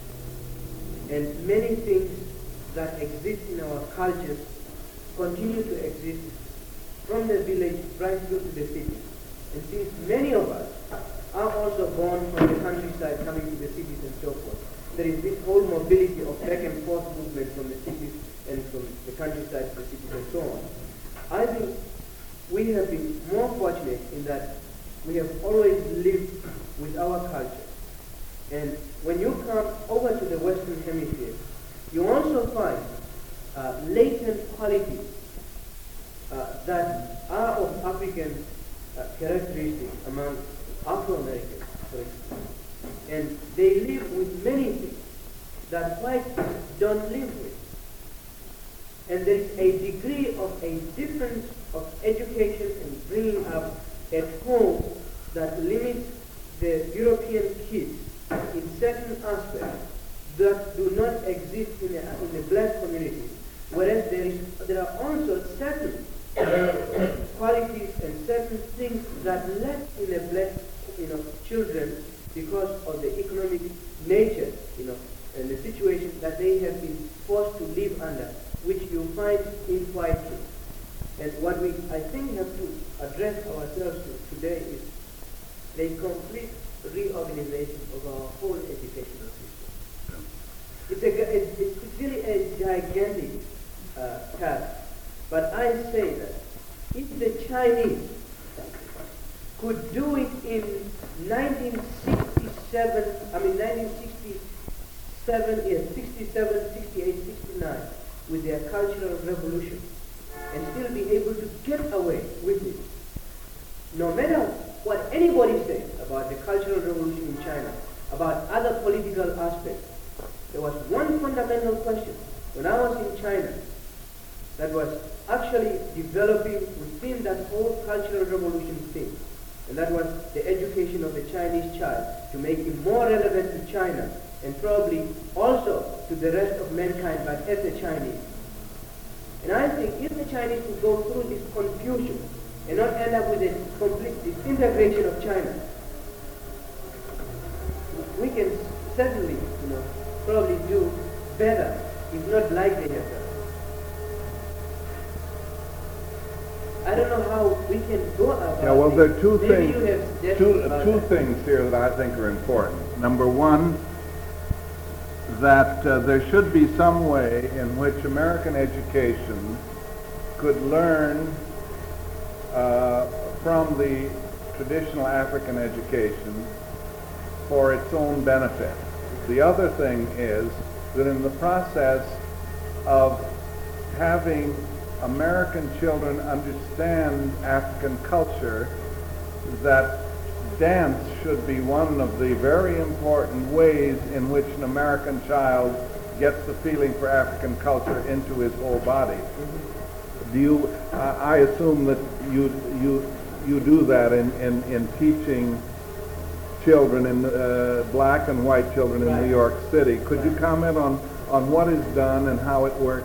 and many things that exist in our cultures continue to exist from the village right through to the city. And since many of us are also born from the countryside coming to the cities and so forth, there is this whole mobility of back and forth movement from the cities and from the countryside to the cities and so on. I think we have been more fortunate in that we have always lived with our culture. And when you come over to the Western Hemisphere, you also find uh, latent qualities uh, that are of African uh, characteristics among Afro-Americans, for example. And they live with many things that whites don't live with. And there is a degree of a difference of education and bringing up at home that limits the European kids in certain aspects that do not exist in the, in the black community. Whereas there is, there are also certain qualities and certain things that lack in the black children because of the economic nature, you know, and the situation that they have been forced to live under, which you find inequality. And what we, I think, have to address ourselves to today is the complete reorganization of our whole educational system. It's, a, it's, it's really a gigantic uh, task. But I say that if the Chinese could do it in nineteen sixty-seven, I mean nineteen sixty-seven, yes, sixty-seven, sixty-eight, sixty-nine, with their cultural revolution, and still be able to get away with it, no matter what anybody says about the cultural revolution in China, about other political aspects, there was one fundamental question when I was in China that was actually developing within that whole cultural revolution thing, and that was the education of the Chinese child to make him more relevant to China and probably also to the rest of mankind, but as a Chinese. And I think if the Chinese could go through this confusion and not end up with a complete disintegration of China, we can certainly, you know, probably do better, if not like they have done. I don't know how we can go about Yeah, well, there are two Maybe things, you have suggestions two, about two that. things here that I think are important. Number one, that uh, there should be some way in which American education could learn uh, from the traditional African education for its own benefit. The other thing is that in the process of having American children understand African culture, that dance should be one of the very important ways in which an American child gets the feeling for African culture into his whole body. Do you, uh, I assume that you, you, you do that in, in, in teaching children, in uh, black and white children in Right. New York City. Could you comment on, on what is done and how it works?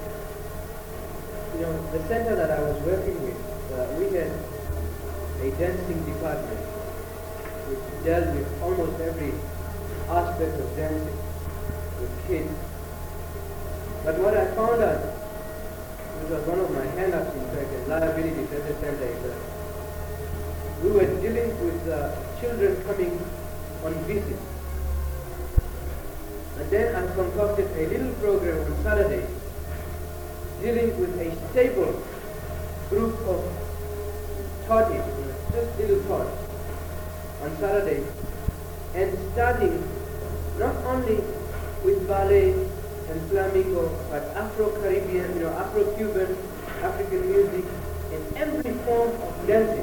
You know, the center that I was working with, uh, we had a dancing department which dealt with almost every aspect of dancing with kids. But what I found out, which was one of my hang-ups in fact, and liabilities at the center, is that we were dealing with uh, children coming on visit. And then I concocted a little program on Saturday dealing with a stable group of toddies, just little tots, on Saturday, and starting not only with ballet and flamenco, but Afro-Caribbean, you know, Afro-Cuban, African music, and every form of dancing.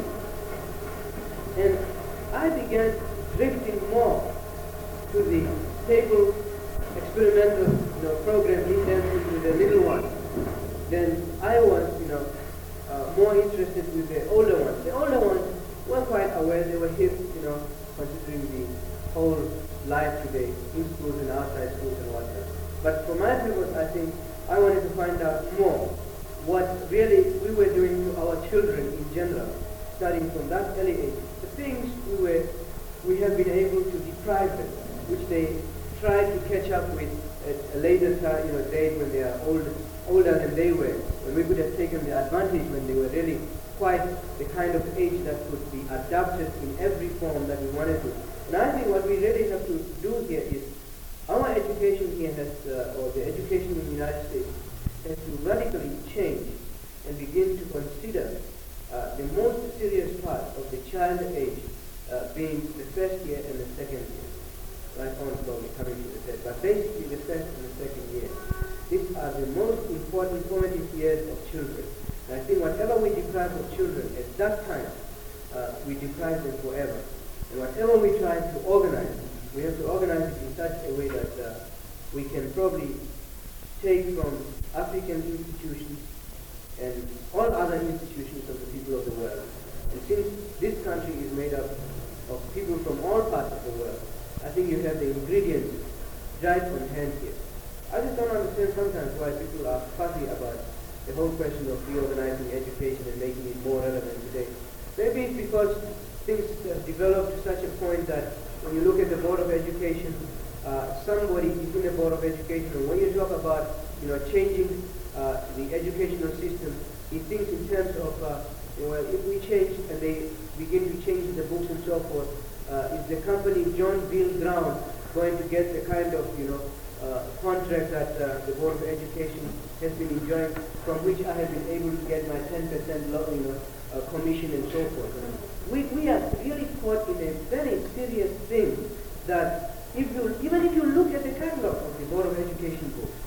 And I began drifting more to the stable experimental, you know, program in dancing with the little ones. Then I was, you know, uh, more interested with the older ones. The older ones were quite aware, they were hip, you know, considering the whole life today in schools and outside schools and whatnot. But for my purpose, I think I wanted to find out more what really we were doing to our children in general, starting from that early age. The things we were, we have been able to deprive them, which they try to catch up with at a later time, you know, date when they are older. older than they were, when we could have taken the advantage when they were really quite the kind of age that could be adapted in every form that we wanted to. And I think what we really have to do here is, our education here has, uh, or the education in the United States, has to radically change and begin to consider uh, the most serious part of the child age uh, being the first year and the second year. Right on slowly coming to the third, but basically the first and the second year. These are the most important formative years of children. And I think whatever we deprive of children at that time, uh, we deprive them forever. And whatever we try to organize, we have to organize it in such a way that uh, we can probably take from African institutions and all other institutions of the people of the world. And since this country is made up of people from all parts of the world, I think you have the ingredients right on hand here. I just don't understand sometimes why people are fussy about the whole question of reorganizing education and making it more relevant today. Maybe it's because things have developed to such a point that when you look at the Board of Education, uh, somebody is in the Board of Education, and when you talk about, you know, changing uh, the educational system, he thinks in terms of, uh, well, if we change and they begin to change the books and so forth, uh, is the company John Bill Brown going to get the kind of, you know, uh, contract that uh, the Board of Education has been enjoying, from which I have been able to get my ten percent low, you know, uh, commission and so forth. We, we are really caught in a very serious thing that if you, even if you look at the catalog of the Board of Education books,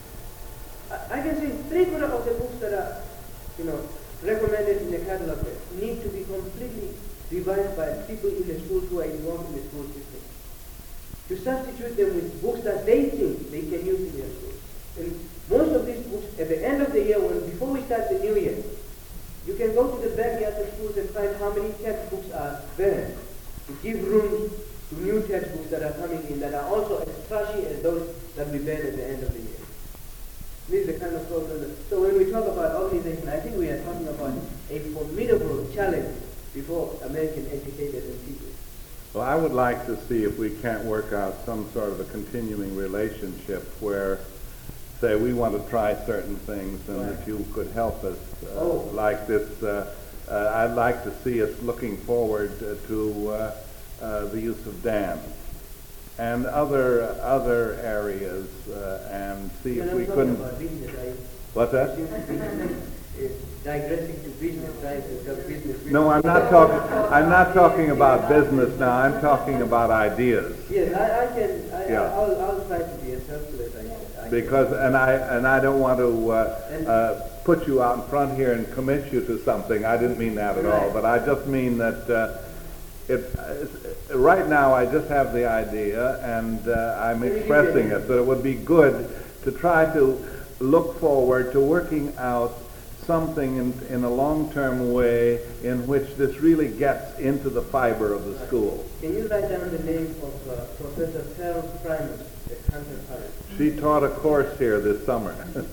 I, I can say three-quarters of the books that are, you know, recommended in the catalog need to be completely revised by people in the schools who are involved in the school system, to substitute them with books that they think they can use in their schools. And most of these books, at the end of the year, when before we start the new year, you can go to the backyard of schools and find how many textbooks are there to give room to new textbooks that are coming in that are also as trashy as those that we ban at the end of the year. This is the kind of problem. That, so when we talk about organization, I think we are talking about a formidable challenge before American educators and teachers. Well, I would like to see if we can't work out some sort of a continuing relationship where, say, we want to try certain things and Right. that you could help us uh, Oh. like this. Uh, uh, I'd like to see us looking forward uh, to uh, uh, the use of dams and other other areas uh, and see When if I'm we talking couldn't. about business, I What's that? seem to be uh, digressing to business, trying to talk business. business. No, I'm not talking. I'm not talking about business now. I'm talking about ideas. Yes, I, I can. I, Yeah. I'll, I'll try to be as helpful as I can. I Because and I and I don't want to uh, And- uh, put you out in front here and commit you to something. I didn't mean that at all. Right. But I just mean that uh, it, uh, right now I just have the idea and uh, I'm Very expressing good. it. That it would be good to try to look forward to working out something in, in a long-term way in which this really gets into the fiber of the school. Can you write down the name of uh, Professor Pearl Primus at Hunter College? She taught a course here this summer,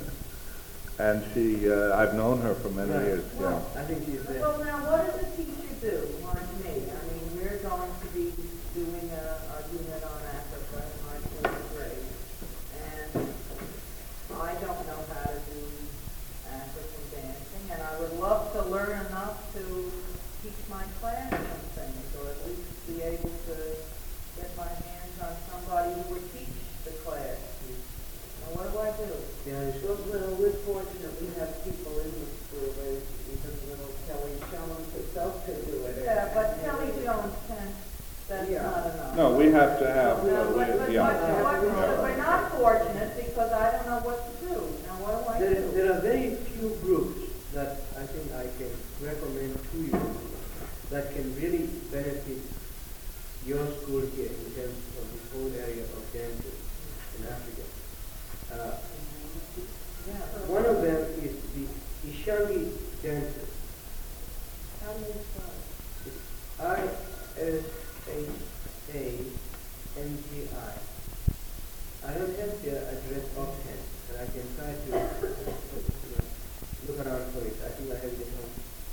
and she uh, I've known her for many Right. years. Yeah. I think she's there. Well, now, what does a teacher do, like me? I mean, we're going to be doing a, a unit on Africa in my fourth grade, and I don't know how to do African dancing, and I would love to learn enough to teach my class some things, or at least be able to get my hands on somebody who would teach the class. Now, what do I do? Yeah, it's- Well, well, we're fortunate we have people in the school, there's even little Kelly Jones herself could do it. Yeah, but Kelly Jones can, that's Yeah. not enough. No, we have to have. No, uh, but, we- but, yeah. but, but we're not fortunate because I don't know what to do. Now, what do I There, do? there are very few groups that I think I can recommend to you that can really benefit your school here in terms of this whole area of dancing in Africa. Uh, Yeah. one of them is the Ishangi dancers. How do you start? It's I S H A N G I. I don't have their address offhand, but I can try to you know, look around for it. I think I have it at home.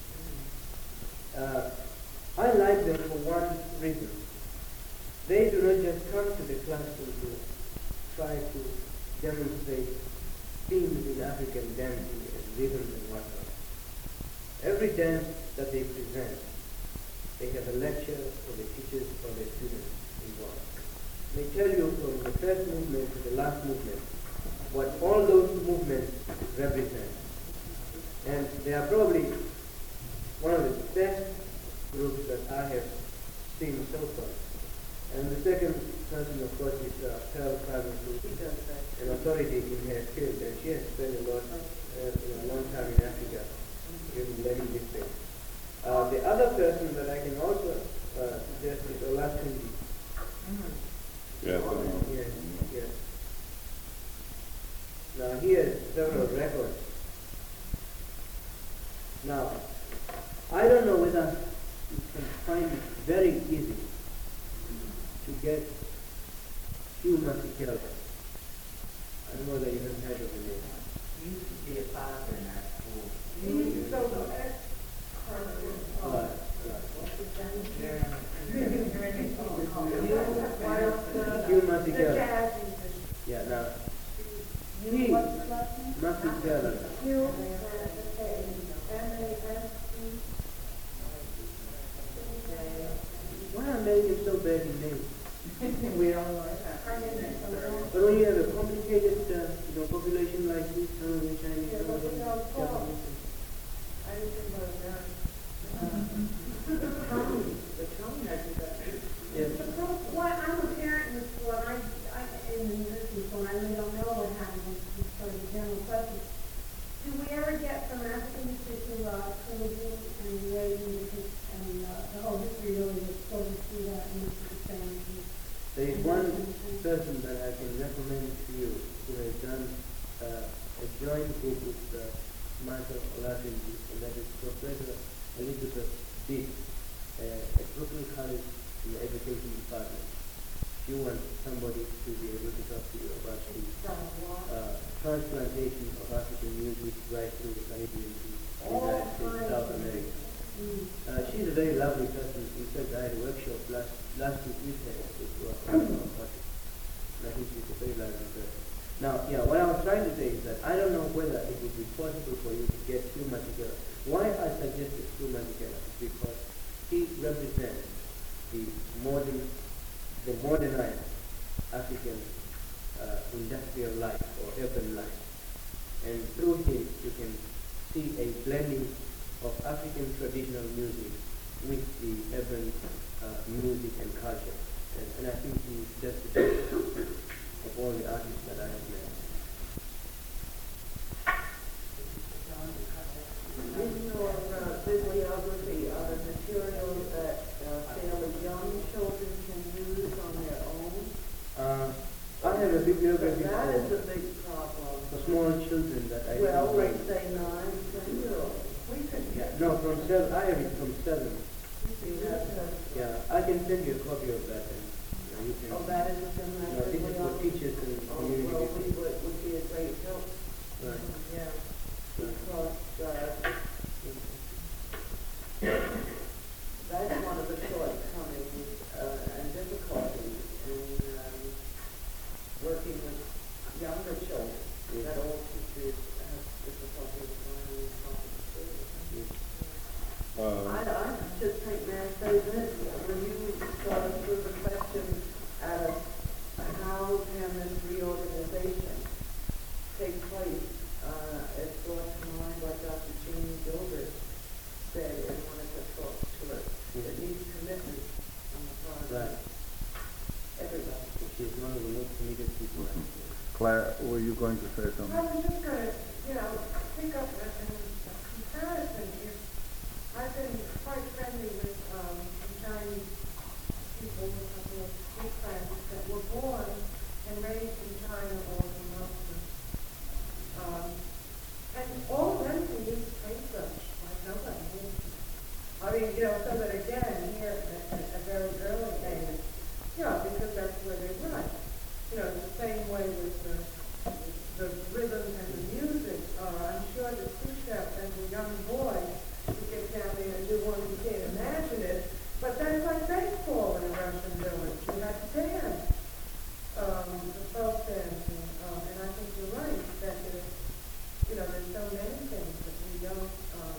Uh, I like them for one reason. They do not just come to the classroom to try to demonstrate themes in African dancing and rhythm and whatnot. Every dance that they present, they have a lecture for the teachers or the students involved. They tell you from the first movement to the last movement what all those movements represent. And they are probably one of the best groups that I have seen so far. And the second person, of course, is uh, Pearl Primus, who is an authority in her field, and she has spent a lot, uh, you know, a long time in Africa, really learning this thing. Uh, the other person that I can also uh, suggest is Olatunji. Yes, I know. Yes, yes. Now he has several records. Now, I don't know whether you can find it very easy to get Hugh Masekela. I don't know whether you have heard of the name. Used to be a father in our school. You so ex- Right, right. Why are Americans so bad in names? We don't know that. But when you have a complicated, uh, you know, population like this, some of the Chinese, Yeah, some of but the without Paul. Japanese. I just think about that. The tone, the tone has got. Yes. Well, what, I'm a parent in the school, and I, I, in the nursing school, and I really don't know what happened, it's sort of a general question. Do we ever get from Africans to, to, uh, Caribbean and Eurasian, because, and, uh, the whole history really is sort of through that, and it's the same. There is one person that I can recommend to you who has done uh, a joint book with uh, Michael Olatunji, and that is Professor Elizabeth Dick uh, at Brooklyn College in the Education Department. She wants somebody to be able to talk to you about the uh, transplantation of African music right through the Caribbean to the United States, South America. Uh, she's a very lovely person. In fact, I had a workshop last last week with her with uh, and I think she's a very lovely person. Now, yeah, what I was trying to say is that I don't know whether it would be possible for you to get Stu Masekela. Why I suggested Stu Masekela is because he represents the modern, the modernized African uh, industrial life or urban life, and through him you can see a blending of African traditional music with the urban uh, music and culture. And, and I think he does the best of all the artists that I have met. In your uh, bibliography, are there materials that uh, fairly young children can use on their own? Uh, I have a bibliography But that is for, a big problem. for small children that I Well, didn't bring. let's say nine, ten year olds. We could get. No, from seven. I have it from seven. You have to, Yeah, I can send you a copy of that, and you, know, you can. oh, that isn't in No, that this is for bibliography? teachers and Oh, community well, people. we would, would be a great help, Right. yeah, because, uh, that's one of the shortcomings, uh, and difficulties in, um, working with younger children, that all teachers have difficulty finding proper skills. Uh, I, I just think, may I say this, when you sort of threw the question at us, how can this reorganization take place, uh, it brought to mind what Doctor Jean Gilbert said in one of her talks to us. It needs commitment on the part of Right. everybody. She's one of the most committed people. Claire, were you going to say I something? was just gonna, you know, pick up a, a comparison here. I've been quite friendly with, um, some Chinese people, a couple of big friends that were born and raised in China or in Russia. Um, and all of them can use paintbrush like nobody else. I mean, you know, so that again, here at, at a very early age, you know, because that's where they run. You know, the same way with the, the rhythm and the music. Uh, I'm sure the sous chef as a young boy could get down there and do one, you can't imagine it. But that's like baseball in a Russian village. You have to dance, um, the folk dancing. Um, and I think you're right that there's, you know, there's so many things that we don't um,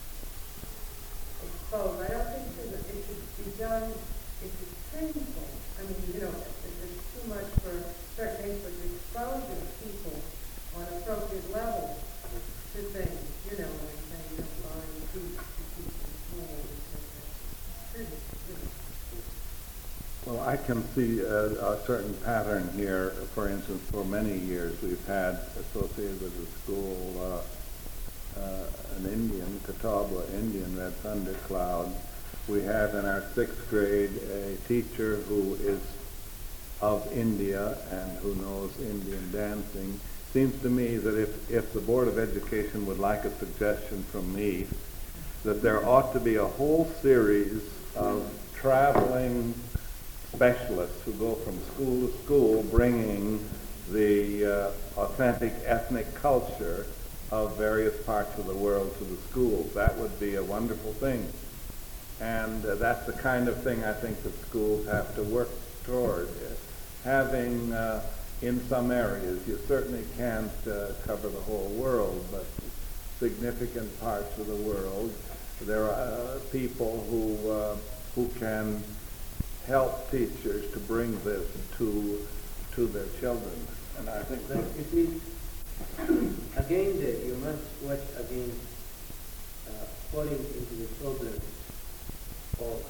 expose. I don't think that it should be done if it's painful. I mean, you know, if there's too much for certain things, but exposing people on appropriate levels to things, you know, like saying, you know, buying food to keep them small and things like that. You know. Well, I can see a, a certain pattern here. For instance, for many years we've had associated with the school uh, uh, an Indian, Catawba Indian, Red Thundercloud. We have in our sixth grade a teacher who is of India and who knows Indian dancing. Seems to me that if, if the Board of Education would like a suggestion from me, that there ought to be a whole series of traveling specialists who go from school to school bringing the uh, authentic ethnic culture of various parts of the world to the schools. That would be a wonderful thing. And uh, that's the kind of thing I think that schools have to work toward. Having, uh, in some areas, you certainly can't uh, cover the whole world, but significant parts of the world, there are uh, people who uh, who can help teachers to bring this to to their children. And I think But that you see, again, there you must watch again uh, falling into the problem of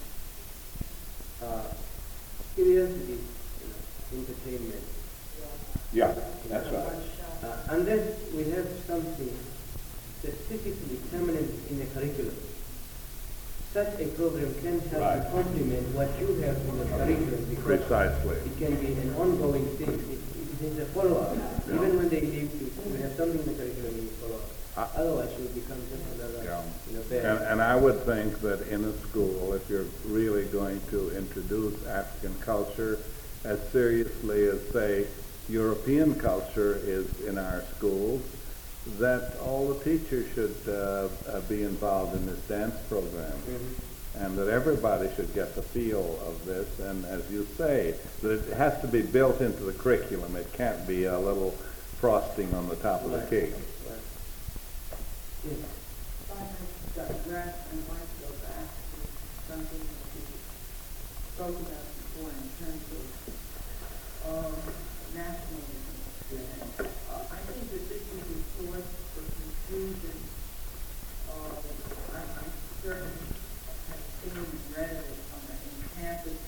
uh, curiosity, you know, entertainment. yeah, that's right. Uh, unless we have something specifically permanent in the curriculum, such a program can help Right. to complement what you have in the curriculum because Precisely. it can be an ongoing thing. It, it is a follow-up. Yeah. Even when they leave, you, you have something in the curriculum you follow up. Uh, Otherwise, you will become just another, Yeah. you know, bad. And, and I would think that in a school, if you're really going to introduce African culture as seriously as, say, European culture is in our schools, that all the teachers should uh, uh, be involved in this dance program. Mhm. And that everybody should get the feel of this, and as you say, that it has to be built into the curriculum. It can't be a little frosting on the top of the Right. cake. Right. Yes. If I might digress and might go back to something that you spoke about before in terms of um, nationalism. Yeah. Uh, I think that this is a source for confusion. Uh, I, I certainly have seen and read of it on the, in campus,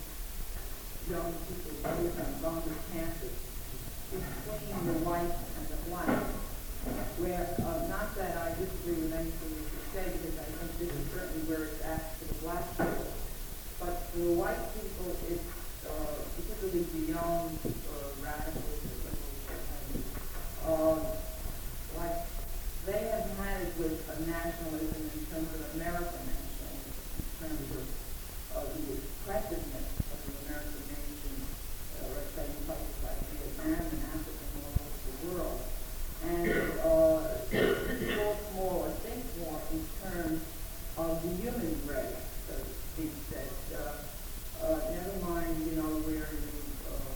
young people live on the campus between the white and the black. Where, uh, not that I disagree with anything that you say, because I think this is certainly where it's at for the black people. But for the white people, it's, uh, particularly the young, uh, radicals, or liberals, what have you, um, like, they have had it with a nationalism in terms of American nationalism, in terms of, uh, the oppressiveness of the American nation, uh, let's say in places like Vietnam and Africa and all over the world. And uh, talk more or think more in terms of the human race, so to speak, that uh, uh, never mind, you know, where you, uh,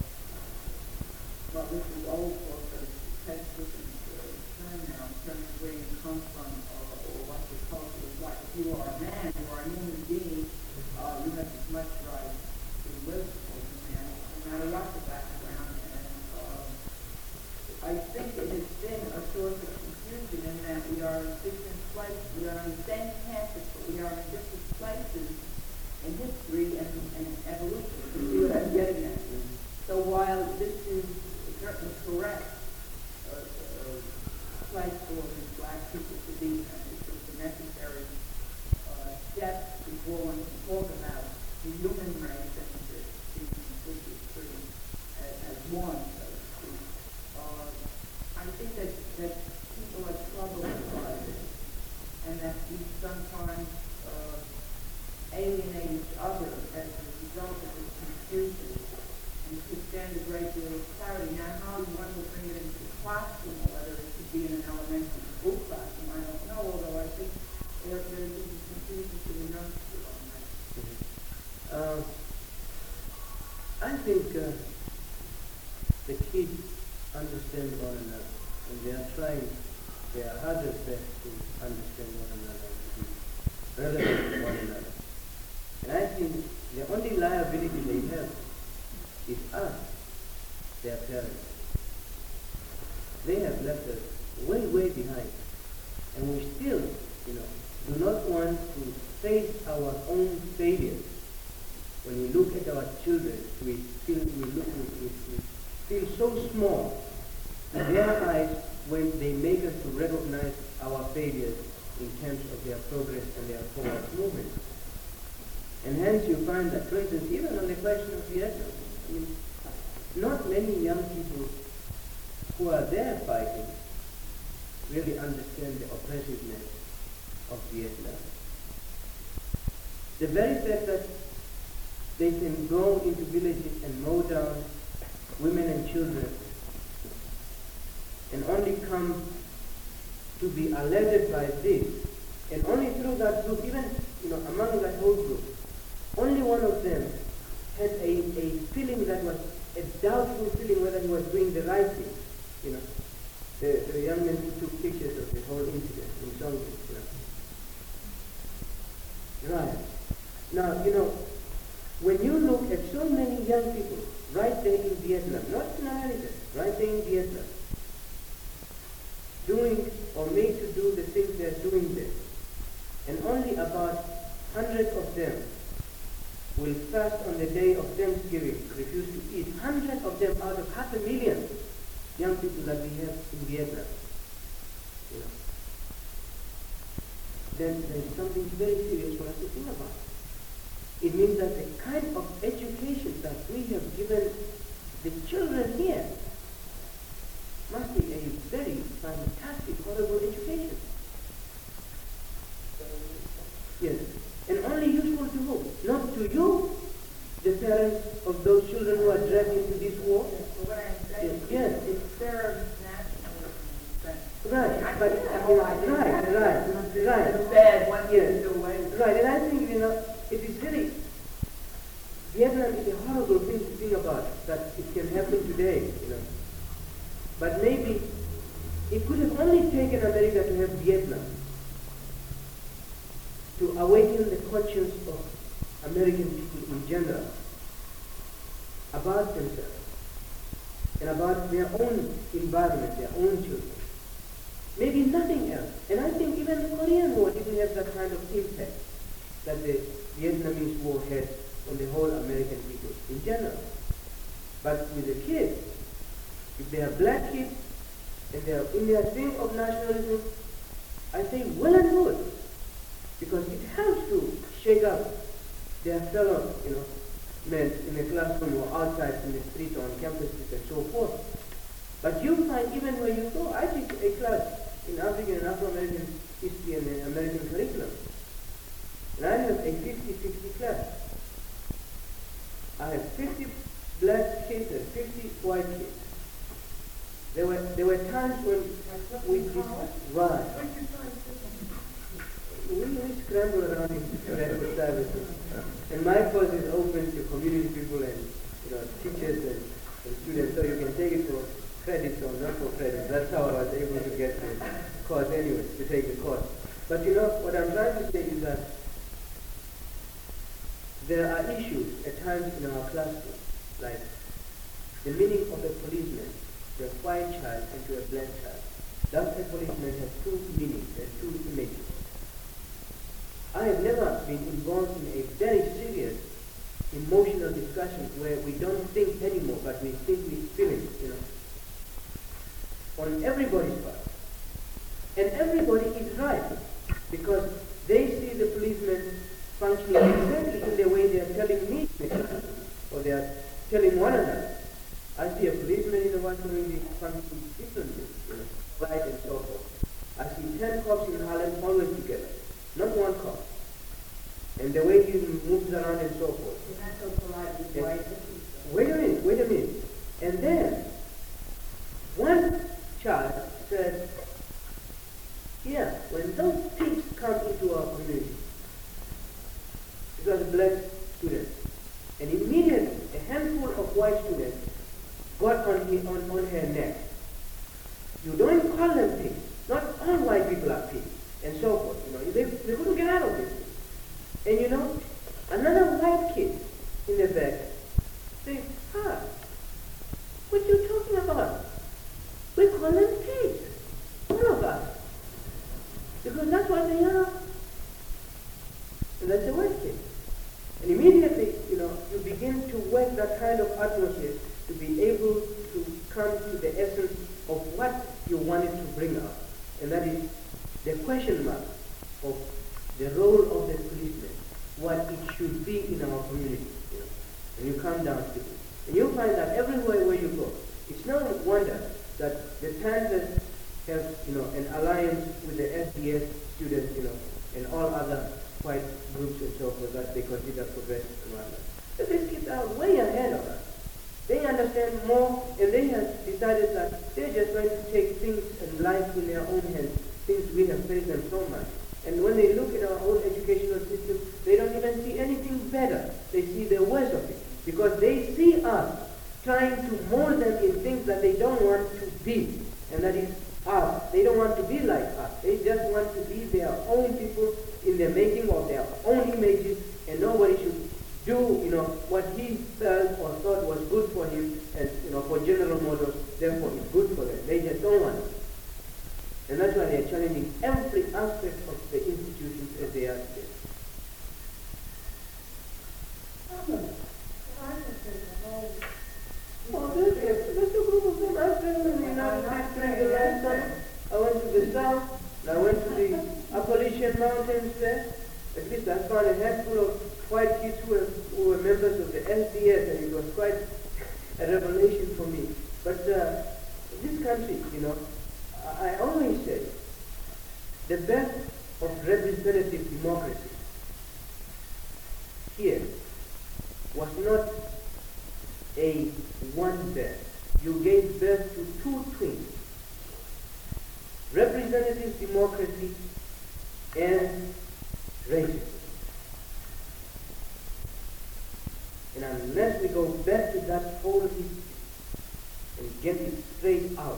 well, this is old for the textbook and uh, term now, in terms of where you come from uh, or what your culture is like. If you are a man, you are a human being, uh, you have as much right to live as a man, no matter what the background. And uh, I think it has been a source of confusion in that we are in different places. We are on the same campus, but we are in different places in history and, and evolution. You see what I'm getting at? So while this is certainly correct, uh, uh, place for the black people to be, and it's just a necessary uh, step before one can talk about the human race and the, the completely free as, as one. So to speak. Uh, I think that, that people are troubled by this, and that we sometimes uh, alienate each other as a result of this confusion, and could stand a great deal of clarity. Now, how one will bring it into the classroom, or whether it could be in an elementary school classroom, I don't know, although I think there, there is a confusion to the nursery on that. Uh, I think uh, the kids understand one another, and they are trying their hardest best to understand one another and to be relevant to one another. And I think the only liability they have is us, their parents. They have left us way, way behind, and we still, you know, do not want to face our own failures. When we look at our children, we feel we look we, we feel so small in their eyes when they make us to recognize our failures in terms of their progress and their forward movement. And hence you find that, for instance, even on the question of Vietnam, I mean, not many young people who are there fighting really understand the oppressiveness of Vietnam. The very fact that they can go into villages and mow down women and children and only come to be alerted by this, and only through that group, even you know among that whole group, only one of them had a, a feeling that was a doubtful feeling whether he was doing the right thing, you know. the, the young man who took pictures of the whole incident in Songdo. You know. Right. Now, you know, when you look at so many young people right there in Vietnam, not in America, right there in Vietnam, doing or made to do the things they're doing there, and only about hundred of them will fast on the day of Thanksgiving, refuse to eat. Hundred of them out of half a million young people that we have in Vietnam. You know. Then there's something very serious for us to think about. It means that the kind of education that we have given the children here must be a very fantastic, horrible education. Yes. And only useful to who? Not to you, the parents of those children who are dragged into this war. But what I'm saying Yes. is, it serves nationalism. Right, but I mean, right, right, right. It's bad once Yes. it's away. Right, and I think, you know, it is really, Vietnam is a horrible thing to think about, that it can happen today, you know. But maybe it could have only taken America to have Vietnam, to awaken the conscience of American people in general about themselves and about their own environment, their own children. Maybe nothing else. And I think even the Korean War didn't have that kind of impact that the Vietnamese War had on the whole American people in general. But with the kids, if they are black kids and they are in their thing of nationalism, I say well and good, because it helps to shake up their fellow, you know, men in the classroom or outside in the street or on campuses and so forth. But you find even where you go, I teach a class in African and Afro-American history and the American curriculum. And I have a fifty fifty class. I have fifty black kids and fifty white kids. There were there were times when we did right. We, we scramble around in different services. And my course is open to community people and, you know, teachers and, and students, so you can take it for credits or not for credits. That's how I was able to get the course anyway, to take the course. But you know, what I'm trying to say is that there are issues at times in our classroom, like the meaning of a policeman to a white child and to a black child. Does a policeman have two meanings, and two images? I have never been involved in a very serious emotional discussion where we don't think anymore, but we think we feel it, you know, on everybody's part. And everybody is right, because they see the policeman functioning exactly in the way they are telling me, or they are telling one another. I see a policeman in the one community functioning differently, you know, right and so forth. I see ten cops in Harlem always together, not one cop. And the way he moves around and so forth. You're not so polite with white people. Wait a minute, wait a minute. And then, one child said, yeah, when those pigs come into our community, it was a black student, and immediately a handful of white students got on, his, on, on her neck. You don't call them pigs. Not all white people are pigs, and so forth. You know, they, they couldn't get out of this. And you know, another white kid in the back says, ah, what you talking about? We call them pigs, all of us. Because that's what they are. And that's a white kid. And immediately, you know, you begin to work that kind of atmosphere to be able to come to the essence of what you wanted to bring out. And that is the question mark of the role of the policeman, what it should be in our community. You know, and you come down to it. And you'll find that everywhere where you go, it's no wonder that the Panthers have, you know, an alliance with the S D S students, you know, and all other white groups and so forth that they consider progressive and whatnot. But these kids are way ahead of us. They understand more, and they have decided that they're just going to take things and life in their own hands, since we have failed them so much. And when they look at our own educational system, they don't even see anything better. They see the worst of it, because they see us trying to mold them in things that they don't want to be, and that is us. They don't want to be like us. They just want to be their own people in the making of their own images, and nobody should do, you know, what he felt or thought was good for him, and, you know, for general models, therefore it's good for them. They just don't want it. And that's why they're challenging every aspect of the institutions as they are today. Well, there's, there's a group of them. I spent in the United States during the last summer. I went to the south, and I went to the Appalachian Mountains there. At least I found a handful of white kids who were, who were members of the S D S, and it was quite a revelation for me. But uh, this country, you know, I, I always say, the best of representative democracy here was not a one birth. You gave birth to two twins. Representative democracy and racism. And unless we go back to that whole history and get it straight out,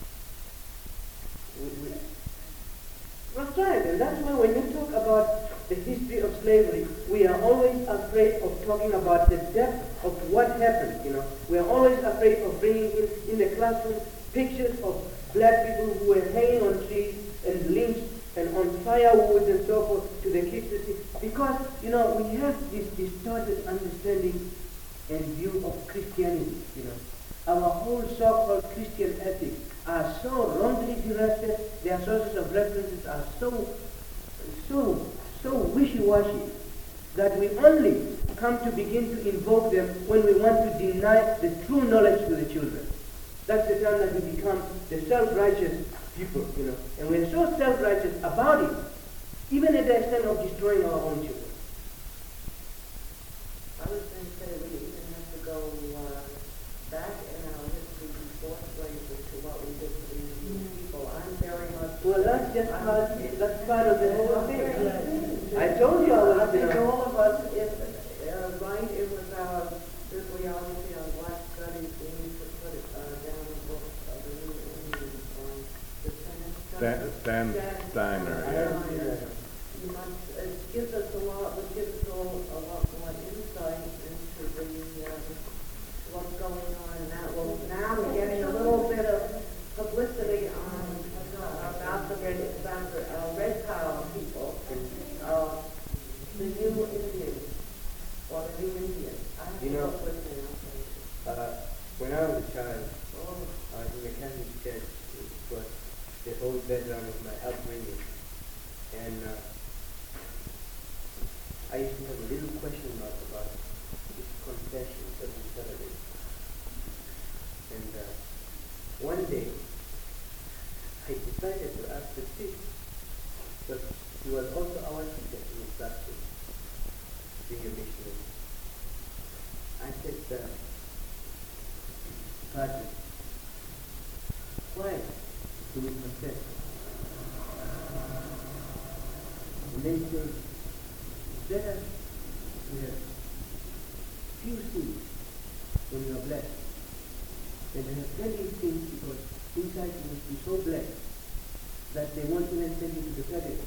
we, we, that's right. And that's why when you talk about the history of slavery, we are always afraid of talking about the depth of what happened. You know, we are always afraid of bringing in in the classroom pictures of black people who were hanging on trees and lynched and on firewood and so forth to the kids to see. Because, you know, we have this distorted understanding and view of Christianity, you know. Our whole so-called Christian ethics are so wrongly directed, their sources of references are so, so, so wishy-washy that we only come to begin to invoke them when we want to deny the true knowledge to the children. That's the time that we become the self-righteous people, you know. And we're so self-righteous about it, even at the extent of destroying our own children. I was going to say we even have to go uh, back in our history before slavery to what we did to these mm-hmm. people. I'm very much... Well, that's just part, that's part of the whole thing. I told you I was, I think you know, all of us, if, uh, right, it was our bibliology, our black studies, we need to put it uh, down in the book of the New Indian on the Stan, Stan Steiner, yeah. You must, it gives us a lot, it gives us all a lot more insight into the, uh, what's going on now. Well, now we're getting a little bit of publicity on, uh, about the red, about the uh, red power people, uh, the new Indians, or the new Indians. I have to You know, look with them. uh, when I was a child, I was in the Catholic Church. It was the whole background of my upbringing. And uh, I used to have a little question mark about this confession that we celebrate. And uh, one day, I decided to ask the priest, because he was also our teacher in the classroom, being a missionary. I said, uh, Padre, why do we confess? And they said, better to have few sins when you are blessed than to have plenty of sins, because inside you must be so blessed that they won't even send you to the purgatory.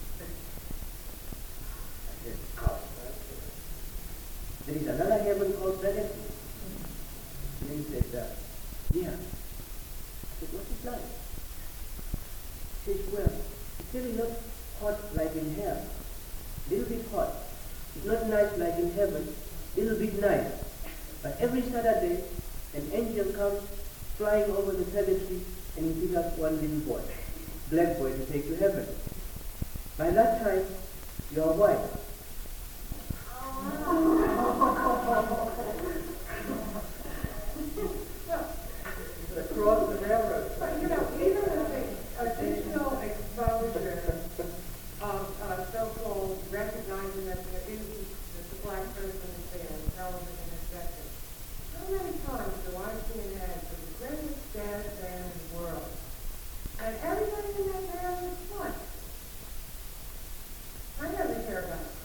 I said, how? There is another heaven called purgatory. And then he said, uh, yeah. I said, what's it like? He says, well, it's really not hot like in hell. Little bit hot. It's not nice like in heaven. Little bit nice. But every Saturday, an angel comes flying over the purgatory and he picks up one little boy, black boy, to take to heaven. By that time, you are white. Across the railroad. But, you know, even with the additional exposure of uh, so-called recognizing that there is, that the black person is there, and television, et cetera. How many times do I see an ad for the greatest jazz band in the world? And everybody in that band is white. I never hear about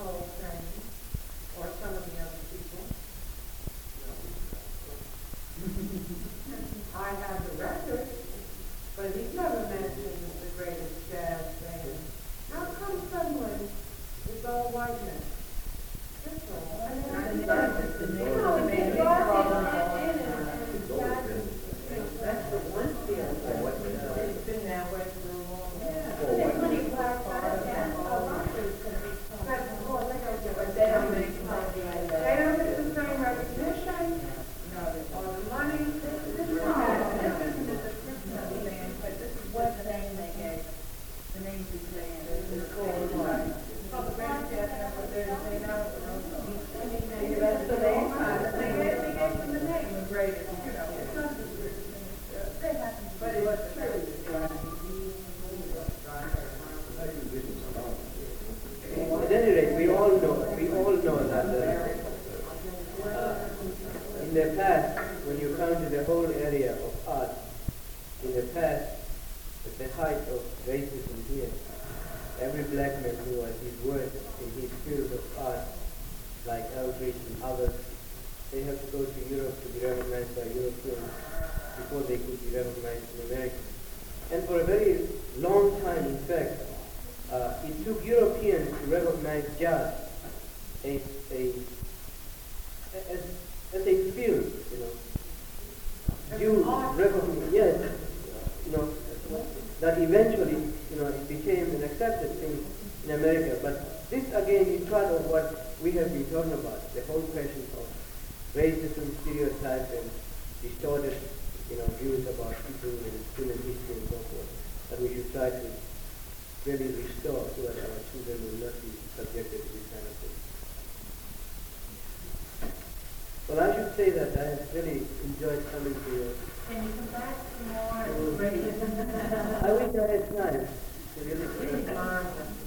there and say, no, That's the name, uh, they gave, they gave them the name, the greatest, you know, it's not the greatest thing, it's, uh, they happen to but be it's what true. At any rate, we all know, we all know that uh, uh, in the past, when you come to the whole area of art, in the past, at the height of racism here, every black man who was his work in his field of art, like Eldridge and others, they have to go to Europe to be recognized by Europeans before they could be recognized in America. And for a very long time, in fact, uh, it took Europeans to recognize jazz as a as, as a field, you know. Jews recognize, yes, you know, that eventually, you know, it became an accepted thing in America. But this again is part of what we have been talking about, the whole question of racism, stereotype, and distorted, you know, views about people and human history and so forth, that we should try to really restore so that our children will not be subjected to this kind of thing. Well, I should say that I have really enjoyed coming to you. Can you come back tomorrow? I wish I had time to really. Really marvelous.